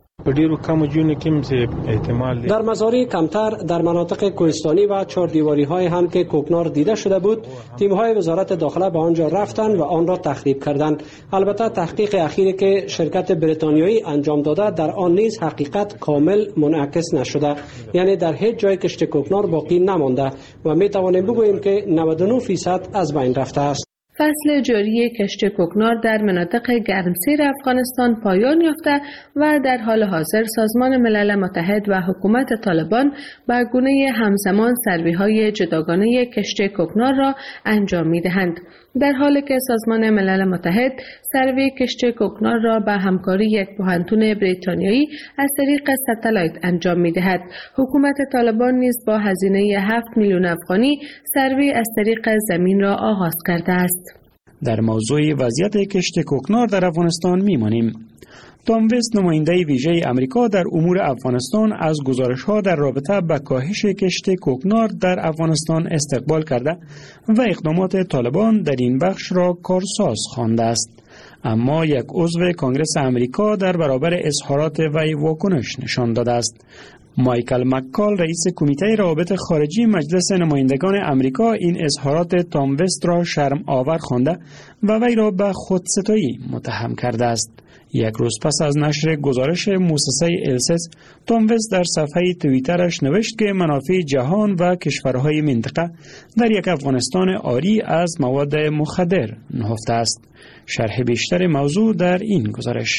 در مزارع کمتر در مناطق کوهستانی و چهار دیواری های هم که کوکنار دیده شده بود، تیم های وزارت داخله به آنجا رفتند و آن را تخریب کردند. البته تحقیق اخیری که شرکت بریتانیایی انجام داده در آن نیز حقیقت کامل منعکس نشده، یعنی در هیچ جای کشت کوکنار باقی نمانده و می توانیم بگوییم که نود و نه درصد از بین رفته است. فصل جاری کشت کوکنار در مناطق گرمسیر افغانستان پایان یافته و در حال حاضر سازمان ملل متحد و حکومت طالبان به گونه همزمان سروی‌های جداگانه کشت کوکنار را انجام می‌دهند. در حالی که سازمان ملل متحد سروی کشت کوکنار را به همکاری یک پوهنتون بریتانیایی از طریق ستلایت انجام می‌دهد، حکومت طالبان نیز با هزینه هفت میلیون افغانی سروی از طریق زمین را آغاز کرده است. در موضوع وضعیت کشت کوکنار در افغانستان میمانیم. تام وست، نماینده ویژه امریکا در امور افغانستان، از گزارش‌ها در رابطه با کاهش کشت کوکنار در افغانستان استقبال کرده و اقدامات طالبان در این بخش را کارساز خوانده است. اما یک عضو کنگره امریکا در برابر اظهارات وی واکنش نشان داده است. مایکل مکال، رئیس کمیته روابط خارجی مجلس نمایندگان امریکا، این اظهارات تام وست را شرم آور خوانده و وی را به خودستایی متهم کرده است. یک روز پس از نشر گزارش مؤسسه السس، تام وست در صفحه توییترش نوشت که منافع جهان و کشورهای منطقه در یک افغانستان عاری از مواد مخدر نهفته است. شرح بیشتر موضوع در این گزارش.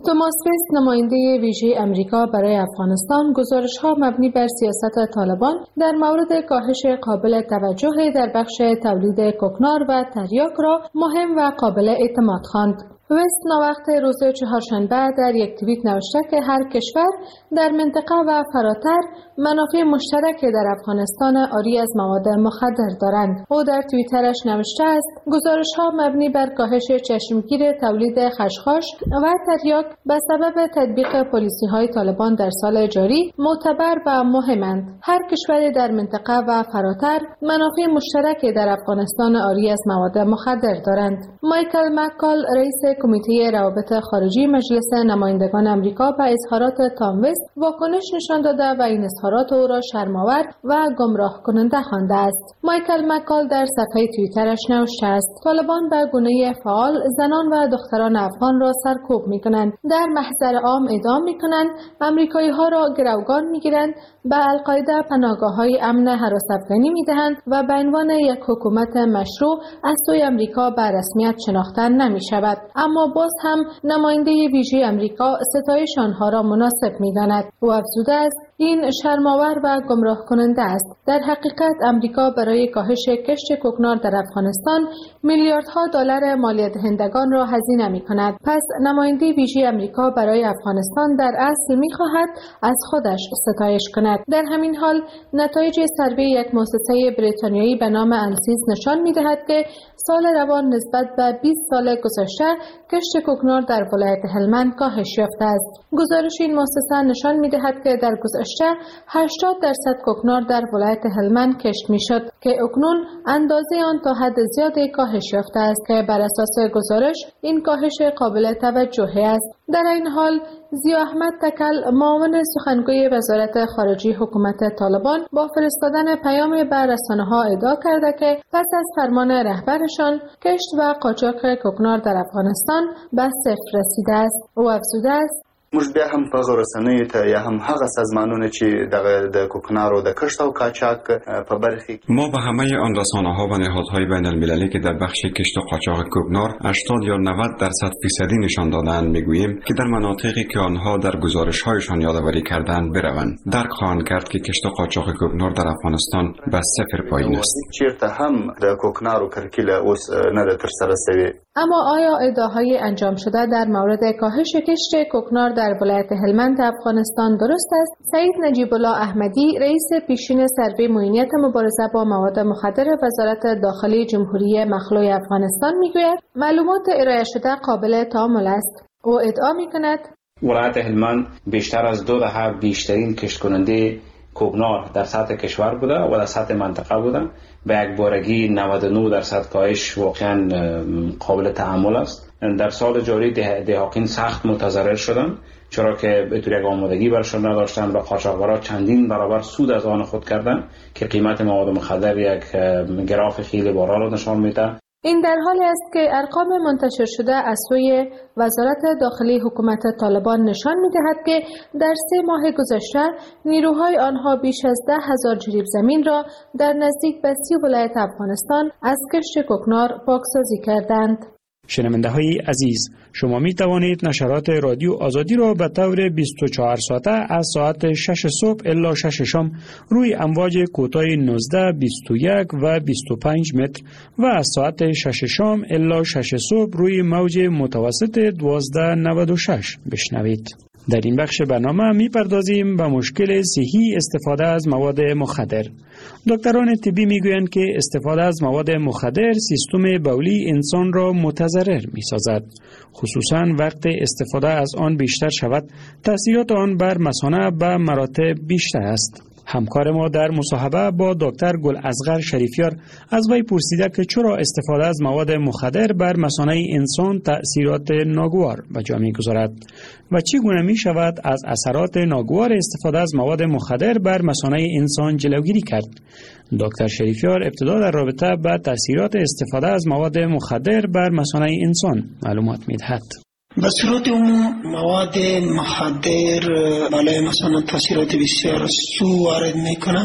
توماس وست، نماینده ویژه امریکا برای افغانستان، گزارش‌ها مبنی بر سیاست طالبان در مورد کاهش قابل توجه در بخش تولید کوکنار و تریاک را مهم و قابل اعتماد خواند. وست ناوقت روز چهارشنبه در یک توییت نوشته که هر کشور در منطقه و فراتر منافع مشترک در افغانستان عاری از مواد مخدر دارند. او در توییترش نوشته است: گزارش‌ها مبنی بر کاهش چشمگیر تولید خشخاش و تریاک به سبب تطبیق پالیسی‌های طالبان در سال جاری معتبر و مهمند. هر کشور در منطقه و فراتر منافع مشترک در افغانستان عاری از مواد مخدر دارند. مایکل مکال، رئیس کمیته روابط خارجی مجلس نمایندگان آمریکا، به اظهارات تام وست واکنش نشان داده و این اظهارات او را شرم‌آور و گمراه کننده خوانده است. مایکل مکال در صفحه توییترش نوشته است: طالبان به گونه فعال زنان و دختران افغان را سرکوب می‌کنند، در محضر عام اعدام می‌کنند، آمریکایی‌ها را گروگان می‌گیرند، به القاعده پناهگاه‌های امن هراس افغانی می‌دهند و به عنوان یک حکومت مشروع از سوی آمریکا به رسمیت شناخته نمی‌شود. اما باز هم نماینده ویژه آمریکا ستایش آنها را مناسب می‌داند. او افزوده است: این شرم‌آور و گمراه کننده است. در حقیقت آمریکا برای کاهش کشت کوکنار در افغانستان میلیاردها دلار مالیه دهندگان را هزینه می‌کند. پس نماینده ویژه آمریکا برای افغانستان در اصل می‌خواهد از خودش ستایش کند. در همین حال نتایج سروی یک مؤسسه بریتانیایی به نام انسیز نشان می‌دهد که سال روان نسبت به بیست سال گذشته کشت کوکنار در ولایت هلمند کاهش یافته است. گزارش این مؤسسه نشان می‌دهد که در گذشته هشتاد درصد کوکنار در ولایت هلمند کشت می‌شد که اکنون اندازه آن تا حد زیادی کاهش یافته است که بر اساس گزارش این کاهش قابل توجهی است. در این حال ضیا احمد تکل، معاون سخنگوی وزارت خارجه حکومت طالبان، با فرستادن پیامی به رسانه‌ها ادعا کرده که پس از فرمان رهبرشان کشت و قاچاق کوکنار در افغانستان به صفر رسیده است. او افزوده است: موږ بیا هم په هغه رسنیو ته یا هم هغه سازمانونه چې دغه د کوکنارو د کښت او قاچاق په برخه کې ما به همه آن رسانه‌ها و نهادهای بین المللی که در بخش کشت و قاچاق کوکنار هشتاد یا نود درصد فیصدی نشان دادند میگوییم که در مناطقی که آنها در گزارش‌هایشان یادآوری کردند بروند. درک خواهند کرد که کشت و قاچاق کوکنار در افغانستان به صفر پایین است. چیرته هم د کوکنارو کرکیله اوس نه تر سره شوی. اما آیا ادعاهای انجام شده در مورد کاهش کشت کوکنار در ولایت هلمند افغانستان درست است؟ سعید نجیب الله احمدی، رئیس پیشین سروی معینیت مبارزه با مواد مخدر وزارت داخلی جمهوری مخلوع افغانستان میگوید معلومات ارائه شده قابل تأمل است. او ادعا میکند ولایت هلمند بیشتر از دو دهه بیشترین کشت کننده کوکنار در سطح کشور بوده و در سطح منطقه بوده. به یک بارگی نود و نه درصد کاهش واقعا قابل تأمل است. در سال جاری دهاقین سخت متضرر شدند، چرا که به طور یک آمادگی برشان نداشتند و قاچاقبرا چندین برابر سود از آن خود کردند که قیمت مواد مخدر یک گراف خیلی بالا را نشان میده. این در حالی است که ارقام منتشر شده از سوی وزارت داخلی حکومت طالبان نشان می‌دهد که در سه ماه گذشته نیروهای آنها بیش از ده هزار جریب زمین را در نزدیک به سی ولایت افغانستان از کشت کوکنار پاکسازی کردند. شنونده های عزیز، شما می توانید نشرات رادیو آزادی را به طور بیست و چهار ساعته از ساعت شش صبح الی شش شام روی امواج کوتاه نوزده، بیست و یک و بیست و پنج متر و از ساعت شش شام الی شش صبح روی موج متوسط دوازده نود و شش بشنوید. در این بخش برنامه می پردازیم به مشکل صحی استفاده از مواد مخدر. دکتران طبی می گویند که استفاده از مواد مخدر سیستم بولی انسان را متضرر می سازد. خصوصا وقت استفاده از آن بیشتر شود، تأثیرات آن بر مثانه به مراتب بیشتر است. همکار ما در مصاحبه با دکتر گلاصغر شریفیار از وی پرسیده که چرا استفاده از مواد مخدر بر مثانه انسان تأثیرات ناگوار به جا می‌گذارد و چگونه می شود از اثرات ناگوار استفاده از مواد مخدر بر مثانه انسان جلوگیری کرد. دکتر شریفیار ابتدا در رابطه با تأثیرات استفاده از مواد مخدر بر مثانه انسان معلومات می‌دهد. به صورت عموم مواد مخدر برای مثلا تاثیرات بسیار سو وارد میکنن.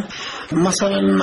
مثلا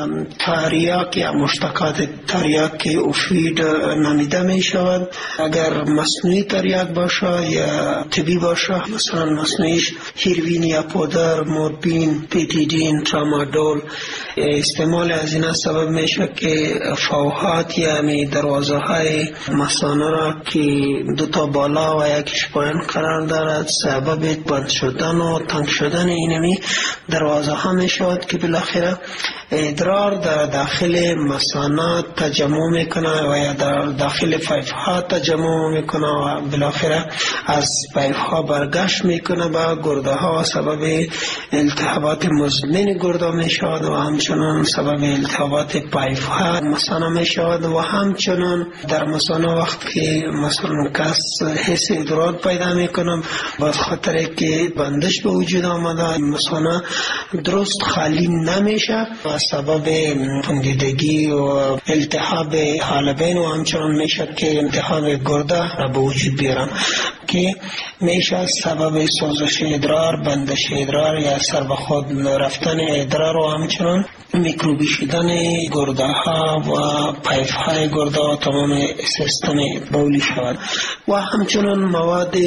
تریاک یا مشتقات تریاک که اوفید نامیده می شود. اگر مصنوعی تریاک باشه یا طبی باشه، مثلا مصنوعیش هیروین یا پودر، مورفین، پیتیدین، ترامادول، استعمال از این سبب میشه که فوحات یا می دروازه های مثانه را که دو تا بالا و یکیش پایین قرار دارد سبب بند شدن و تنگ شدن اینمی دروازه ها می شود که بالاخره ادرار در داخل مثانه تجمع میکنه و یا در داخل فیف ها تجمع میکنه و بالاخره از فیف ها برگشت میکنه به گرده ها و سبب التهابات مزمن گرده میشود و همچنان سبب التهابات فیف ها مثانه میشود و همچنان در مثانه وقت که مثلا کس حس ادرار پیدا میکنه با خاطر که بندش به وجود آمده مثانه درست خالی نمیشه و سبب تندیدگی و التهاب حالبین و همچنان میشه که التهاب گرده را به وجود بیارن که میشه سبب سوزش ادرار، بندش ادرار یا سر به خود رفتن ادرار و همچنان میکروبی شدن گرده ها و پایف های گرده و تمام سیستم بولی شود و همچنان مواد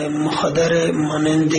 مخدر مانند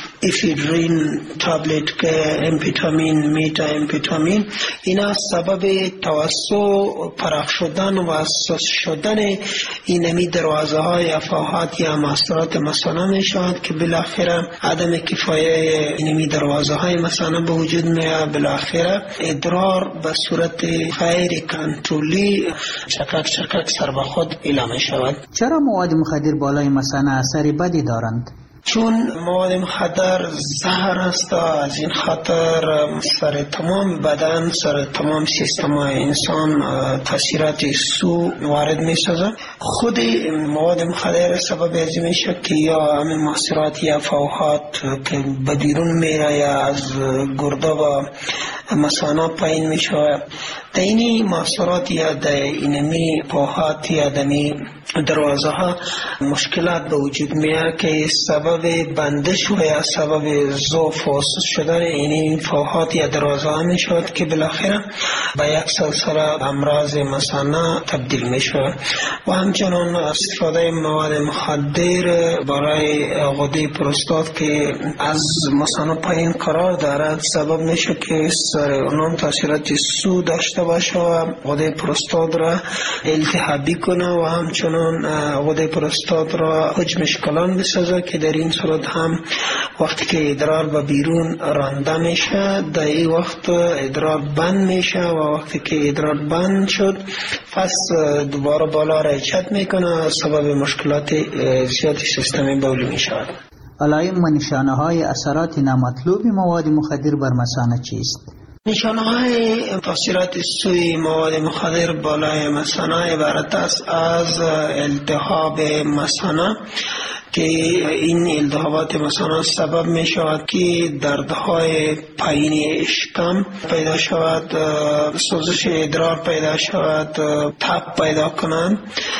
افیدرین تابلت که امفیتامین، میتا امفیتامین، اینا سبب توسع پرخ شدن و اساس شدن اینمی دروازه های افاحات یا ماسرات مثانه می شود که بالاخره عدم کفایه اینمی دروازه های مثانه به وجود میاد. بالاخره ادرار به صورت غیر کنترلی چکک چکک سر به خود اعلام می شود. چرا مواد مخدر بالای مثانه اثر بدی دارند؟ چون مواد مخدر زهر است، از این خاطر سر تمام بدن، سر تمام سیستم انسان تاثیرات سو وارد می سازد. خود مواد مخدر سبب از این میشه که یا همین مؤثرات یا فوحات که به بیرون میره یا از گرده و مثانه پایین میشه، دینی مؤثرات یا دینمی فوحات یا دمی دروازه ها مشکلات به وجود میاد که سبب بندش و یا سبب ضعف و سست شدن این فوحات یا دروازه ها می شود که بالاخره به یک سلسله امراض مثانه تبدیل می شود. و همچنان استفاده مواد مخدر برای غده پروستات که از مثانه پایین قرار دارد سبب میشه که سر اونم تاثیرات سو داشته باشه و غده پروستات را التهابی کنه و همچنان غده پروستات را حجمش کلان بسازه که در این صورت هم وقتی که ادرار به بیرون رانده میشه در این وقت ادرار بند میشه و وقتی که ادرار بند شد پس دوباره بالا ریچت میکنه سبب مشکلات زیاد سیستم بولی میشود. علائم و نشانه های اثرات نامطلوب مواد مخدر بر مثانه چیست؟ نشانه های تاثیرات سوی مواد مخدر بالای مثانه عبارت است از التهاب مثانه که این التهابات مثانه سبب می شود که دردهای پایین اشکم پیدا شود، سوزش ادرار پیدا شود، تب پیدا کنند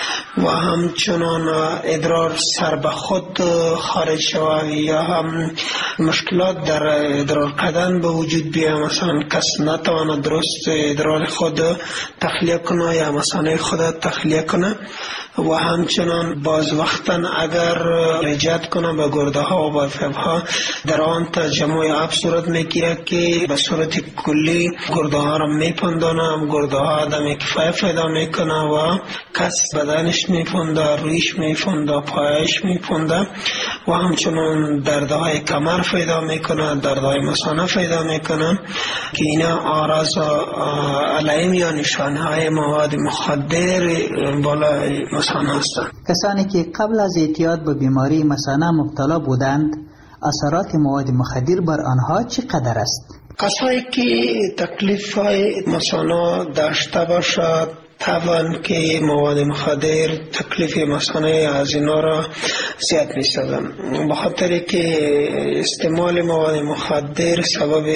و همچنان ادرار سر به خود خارج شود یا هم مشکلات در ادرار کردن به وجود بیاید. مثلا کس نتواند درست ادرار خود تخلیه کنه یا مثانه خود تخلیه کنه و همچنان باز وقتا اگر رجعت کنه به گرده ها و به فیف ها در آن تجمع آب صورت میگیره که به صورت کلی گرده ها را میپندانه، گرده ها آدم کفایه پیدا میکنه و کس بدنش میپنده، رویش میپنده، پایش میپنده و همچنان دردهای کمر پیدا میکنه، دردهای مثانه پیدا میکنه که اینا آراز علائم یا نشانه های مواد مخدر بالای مثانه هستند. کسانی که قبل از اعتیاد به بیماری مثانه مبتلا بودند اثرات مواد مخدر بر آنها چقدر است؟ کسایی که تکلیف مثانه داشته باشد طبعا که مواد مخدر تکلیف مثانه از اینا را زیاد میسازن. بخاطر که استعمال مواد مخدر سبب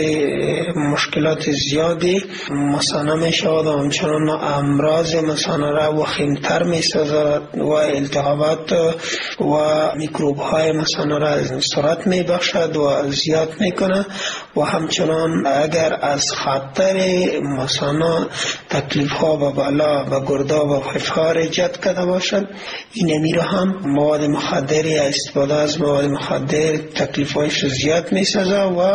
مشکلات زیادی مثلا می شود و همچنان امراض مثلا را وخیمتر می سازد و التهابات و میکروب های مثلا را سرعت می بخشد و زیاد می کنه و همچنان اگر از خطر مثلا تکلیف ها به بالا و گردا و فشار ایجاد کرده باشد، این امیر هم مواد مخدر یا استفاده از مواد مخدر تکلیف هایش زیاد می سازه و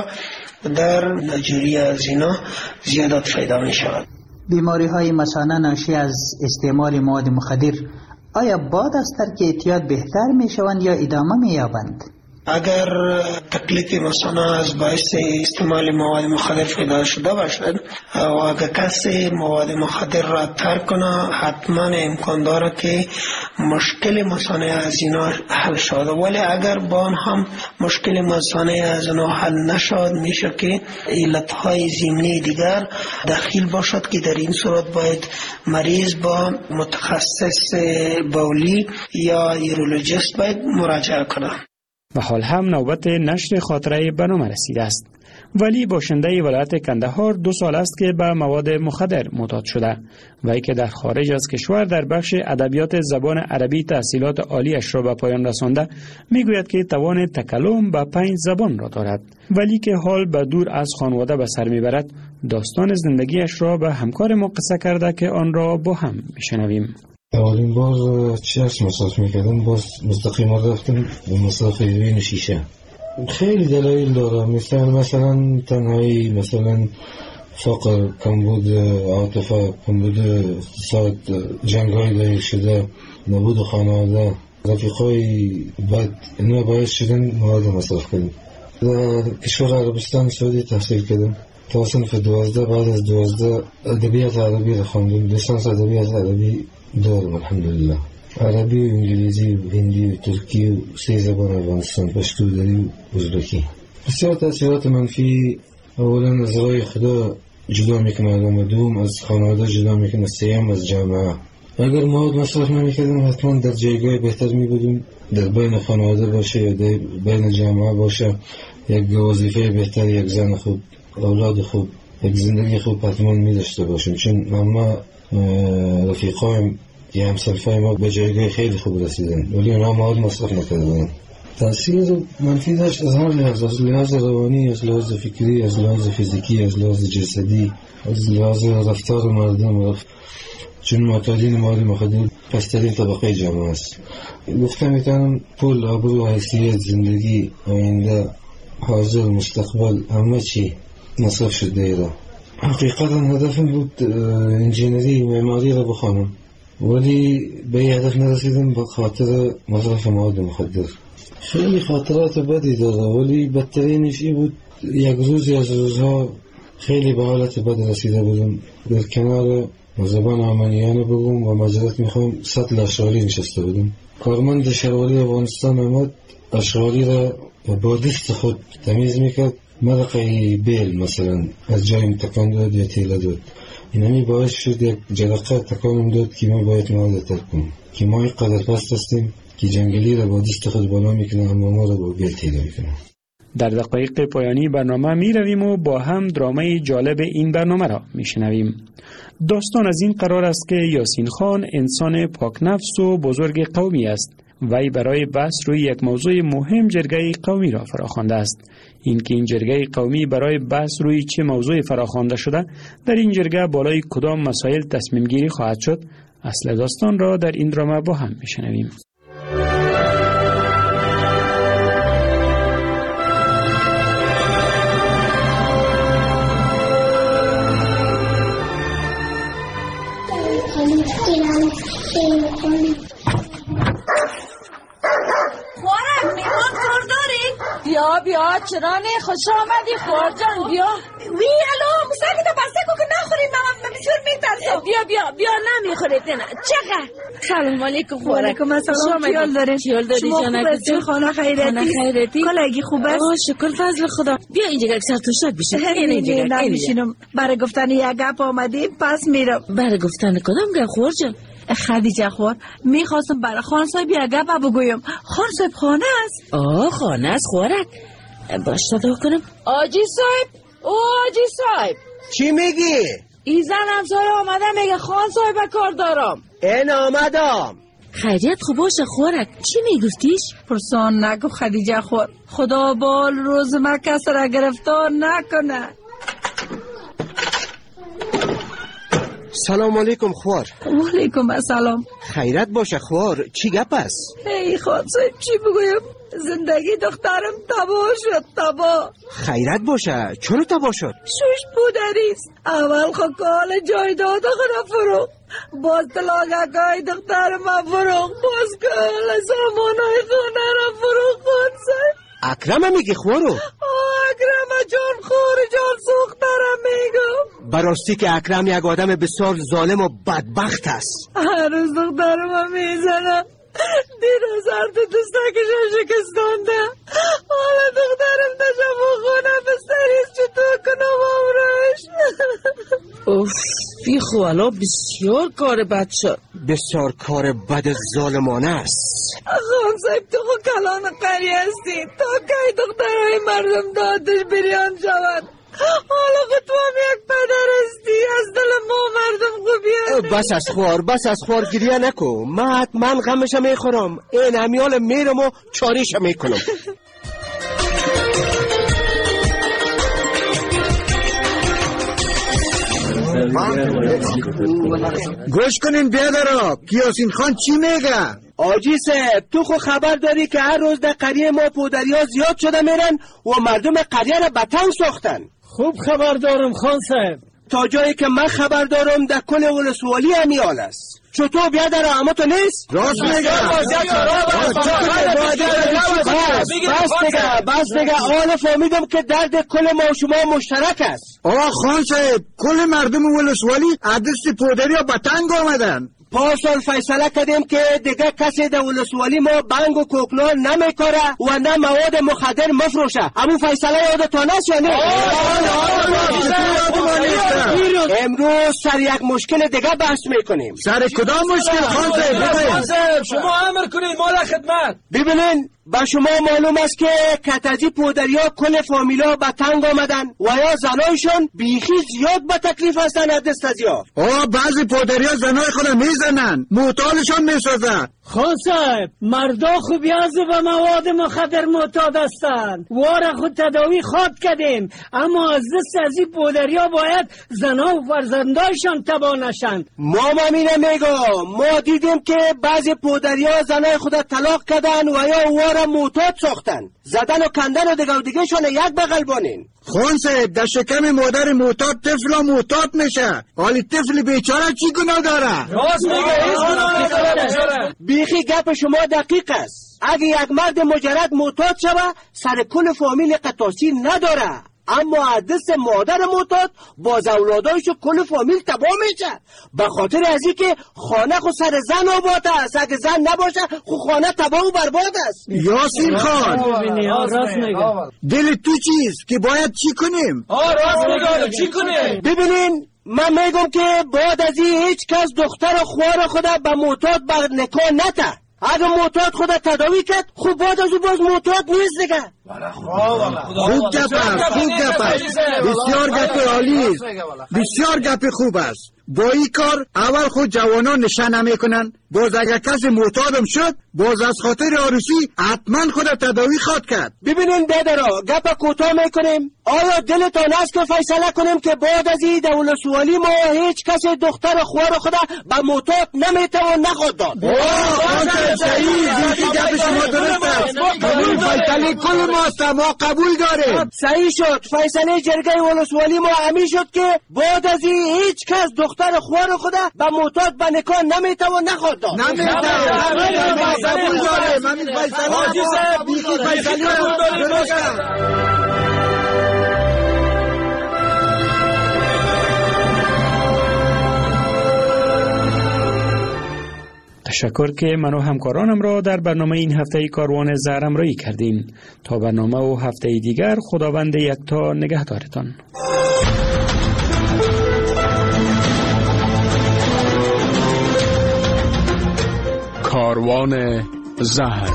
در نجوری از اینا زیادت پیدا می شود. بیماری های مثلا ناشی از استعمال مواد مخدر آیا بعد از ترک اعتیاد بهتر می شوند یا ادامه می یابند؟ اگر تکلیف مثلا از باعث استعمال مواد مخدر پیدا شده باشد و اگر کسی مواد مخدر را ترک کنه، حتما امکان داره که مشکل مثلا از اینا حل شده. ولی اگر با آن هم مشکل مثلا از اینا حل نشد، میشه که علتهای ضمنی دیگر دخیل باشد که در این صورت باید مریض با متخصص بولی یا یورولوژیست باید مراجعه کنه. و حال هم نوبت نشر خاطره برنامه رسیده است. ولی باشنده ولایت کندهار دو سال است که به مواد مخدر معتاد شده و ای که در خارج از کشور در بخش ادبیات زبان عربی تحصیلات عالیش را به پایان رسانده، میگوید که توان تکلم به پنج زبان را دارد، ولی که حال به دور از خانواده به سر میبرد. داستان زندگیش را به همکار ما قصه کرده که آن را با هم میشنویم. اولین بار چرس مصرف میکردم، باز مستقیم رفتم به مصرف هیروئین شیشه. خیلی دلایل داره، مثلا مثلا تنهایی، مثلا فقر، کمبود عاطفه، کمبود اقتصاد، جنگ های دایر شده، نبود خانواده، رفیقای بد، اینا باعث شدن مواد مصرف کردم. در کشور عربستان سعودی تحصیل کردم تا صنف دوازده. بعد از دوازده ادبیات عربی را خواندم، لیسانس ادبیات عربی دارم الحمدلله. عربی و انگلیسی و هندی و ترکی و سه زبان افغانستان، پشتو، دری و ازبکی. بسیار تاثیرات منفی. اولا از راه خدا جدا میکنه آدم، دوم از خانواده جدا میکنه، سوم از جامعه. اگر مواد مصرف نمیکردم حتما در جایگاه بهتر میبودیم، در بین خانواده باشه یا در بین جامعه باشه، یک وظیفه بهتر، یک زن خوب، اولاد خوب، یک زندگی خوب حتما میداشته باشیم. چون ما رفیقایم یا همسلفای ما به جایگاه خیلی خوب رسیدن ولی اونا مواد مصرف نکردن. تاثیر منفی داشت از هر لحاظ، از لحاظ روانی، از لحاظ فکری، از لحاظ فیزیکی، از لحاظ جسدی، از لحاظ رفتار مردم. چون معتادین مواد مخدر پسترین طبقه جامعه است. گفتم میتونم پول، آبرو، حیثیت، زندگی، آینده، حاضر، مستقبل، همه چی مصرف شده ایره. حقیقتا هدفم بود انجینری معماری را بخوانم ولی به این هدف نرسیدم به خاطر مصرف مواد مخدر. خیلی خاطرات بدی داره ولی بدترینش این بود یک روزی از روزها خیلی به حالت بد رسیده بودم. در کنار زبان آمنیانه بگم و مجرد میخوام سطل اشغالی نشسته بودم. کارمند شروالی افغانستان آمد، اشغالی را با دست خود تمیز میکرد، مرقه بیل مثلا از جایم تکان داد یا تیله داد. اینمی باعث شد یک جرقه تکانم داد که ما باید مواد ترک کنیم، که ما اینقدر پست هستیم که جنگلی را با دست خود بالا میکنه اما ما را با بیل تیله میکنه. در دقایق پایانی برنامه می رویم و با هم درامه جالب این برنامه را می شنویم. داستان از این قرار است که یاسین خان انسان پاک نفس و بزرگ قومی است. وی برای بحث روی یک موضوع مهم جرگه قومی را فراخوانده است. این که این جرگه قومی برای بحث روی چه موضوعی فراخوانده شده، در این جرگه بالای کدام مسائل تصمیم گیری خواهد شد، اصل داستان را در این درامه با هم می شنویم. بیا بیا چرانه خوش آمدی خورجان بیا. وی الو مساعده بسته کو که نخوریم، من بسیار میترسم. بیا بیا بیا نمیخورید نه چقدر. سلام علیکم خوارک. علیکم السلام. خیال دارین؟ خیال داری جانک جو؟ خانه خیرتی. خانه خیرتی. کلاگی خوب است؟ آه شکر فضل خدا. بیا اینجا یک سر توشک بشه. این اینجا نمیشینم. برای گفتن یک گپ آمدیم پس میرم. برای گفتن کدام گپ خور جان؟ خدیجه خور میخواستم برای خان صاحب یک گپ بگویم. خان صاحب خانه است؟ آه خانه است خوارک. باش صدا کنم. آجی صاحب. او آجی صاحب. چی میگی؟ ای زن همسایه آمده میگه خان صاحب کار دارم. این آمدم. خیریت خوب باشه خوارک. چی میگفتیش؟ پرسان نگو خدیجه خور. خدا بال روز ما کس را گرفتار نکنه. سلام علیکم خوار. و علیکم السلام. خیرت باشه خوار. چی گپ است؟ ای خان صاحب چی بگویم؟ زندگی دخترم تباه شد تباه. خیرت باشه. چون تباه شد؟ شوش پودریست. اول خود کال جایداد خود فروخت. باز طلاقگاه دخترم فروخت. باز کال سامانای خانه را فروخت. خان صاحب اکرم میگی خورو؟ آه اکرم جان خور جان سوخترم میگم. براستی که اکرم یک آدم بسیار ظالم و بدبخت است. هر روز دخترم میزنم. دیروز هر تو دستکشم شکستانده. حالا دخترم داشتم و خونه بستریست چطور کنم آمرش. اوف بیخو الان بسیار کار بد شد. بسیار کار بد ظالمانه است. خان صاحب تو خود کلان قری هستی. تا که دخترهای مردم دادش بریان شود. حالا خود تو هم یک پدر هستی. از دل ما مردم خوبی بس از خوار بس از خوار گریه نکو. من حتما غمش میخورم. این همیال میرم و چاریش میکنم. گوش کنین بیادرها کیاسین خان چی میگه؟ آجی صاحب تو خو خبر داری که هر روز در قریه ما پودریا زیاد شده میرن و مردم قریه را به تنگ ساختن. خوب خبر دارم خان صاحب. تا جایی که من خبر دارم در کل ولسوالی همیال است. چطور بیادر اما تو نیست؟ راست میگه. بس دیگه بس دیگه آن فهمیدم که درد کل ما و شما مشترک است. آقا خان صاحب کل مردم ولسوالی عدست پودریا به تنگ آمدن. پارسال فیصله کردیم که دیگه کسی در ولسوالی ما بنگ و کوکنار نمیکاره و نه مواد مخدر مفروشه. همون فیصله یادتان است یا نه؟ امروز سر یک مشکل دیگه بحث میکنیم. سر کدام مشکل خان صاحب؟ شما امر کنید مال خدمت. ببینین با شما معلوم است که کتازی پودریا کل فامیلا به تنگ آمدن و یا زنایشون بیخی زیاد به تکلیف هستن از دست از یا. آه بعضی پودریا زنای خود میزنن معتادشان میسازن. خان صاحب مردا خوب یازه به مواد مخدر معتاد هستن. واره خود تداوی خواد کردیم اما از دست از این پودریا باید زنا و فرزندایشان تباه نشن. ما مامینه میگم ما دیدیم که بعضی پودریا زنای خود طلاق کردن و یا واره معتاد ساختن. زدن و کندن و دیگه و دیگه شونه یک بغل بانین. خان صاحب در شکم مادر معتاد طفل معتاد میشه. حالی طفل بیچاره چی گناه داره؟ راست میگه. بیخی گپ شما دقیق است. اگه یک مرد مجرد معتاد شوه سر کل فامیل قطاسی نداره اما از دست مادر معتاد باز اولادایش و کل فامیل تباه میشه. به خاطر از این که خانه خود سر زن آباد است. اگه زن نباشه خود خانه تباه و برباد است. یاسین خان دل تو چیست که باید چی کنیم؟ آه راست میگه چی کنیم؟ ببینین من میگم که باید از این هیچ کس دختر و خوار خود به معتاد بر نکاح نته. اگه معتاد خود تداوی کرد خوب باید از او باز معتاد نیست دیگه. خوب گپ است خوب گپ است بسیار گپ عالی است بسیار گپ خوب است. با این کار اول خود جوانان نشانه میکنن باز اگر کسی معتادم شد باز از خاطر عروسی حتما خود تداوی خواد کرد. ببینین دادرا گپ کوتاه میکنیم. آیا دلتان است که فیصله کنیم که بعد از این دولت سوالی ما هیچ کسی دختر خوار خدا به معتاد نمیتوان نخواد داد؟ آه صحیح دیگه گپ شما درست است. قبول فیصله کل ماست ما قبول داریم. صحیح شد. فیصله جرگه ولسوالی ما همین شد که بعد از این هیچ کس دختر خوار خدا به معتاد به نکاح نمیتوان نخواد داد. نمیتوان قبول داریم. من فیصله بیخی فیصله درست است. تشکر که من و همکارانم را در برنامه این هفته کاروان زهر همراهی کردین. تا برنامه و هفته دیگر خداوند یکتا نگهدارتان. کاروان زهر.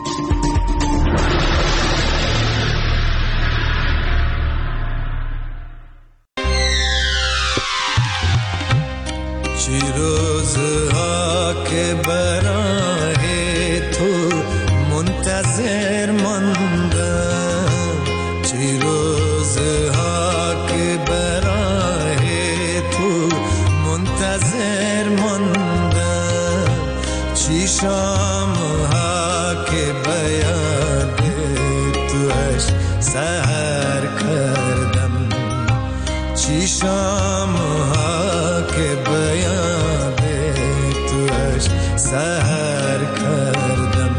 چی روزها که برای تو منتظر ماندم، چی روزها که برای تو منتظر ماندم، چی شامها که بیاد توش سحر کردم، چی شامها که بیاد توش سحر کردم،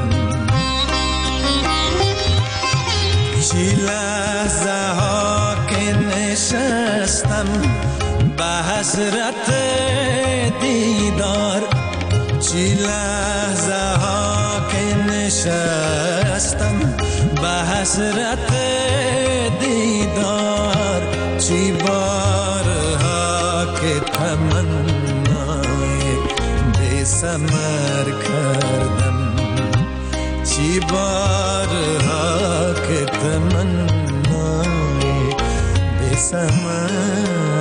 چی لحظه ها که نشستم به حسرت دیدار، چی لحظه ها که نشستم به حسرت دیدار، چی بارها که تمنای بی ثمر کردم، چی بارها که تمنای بی ثمر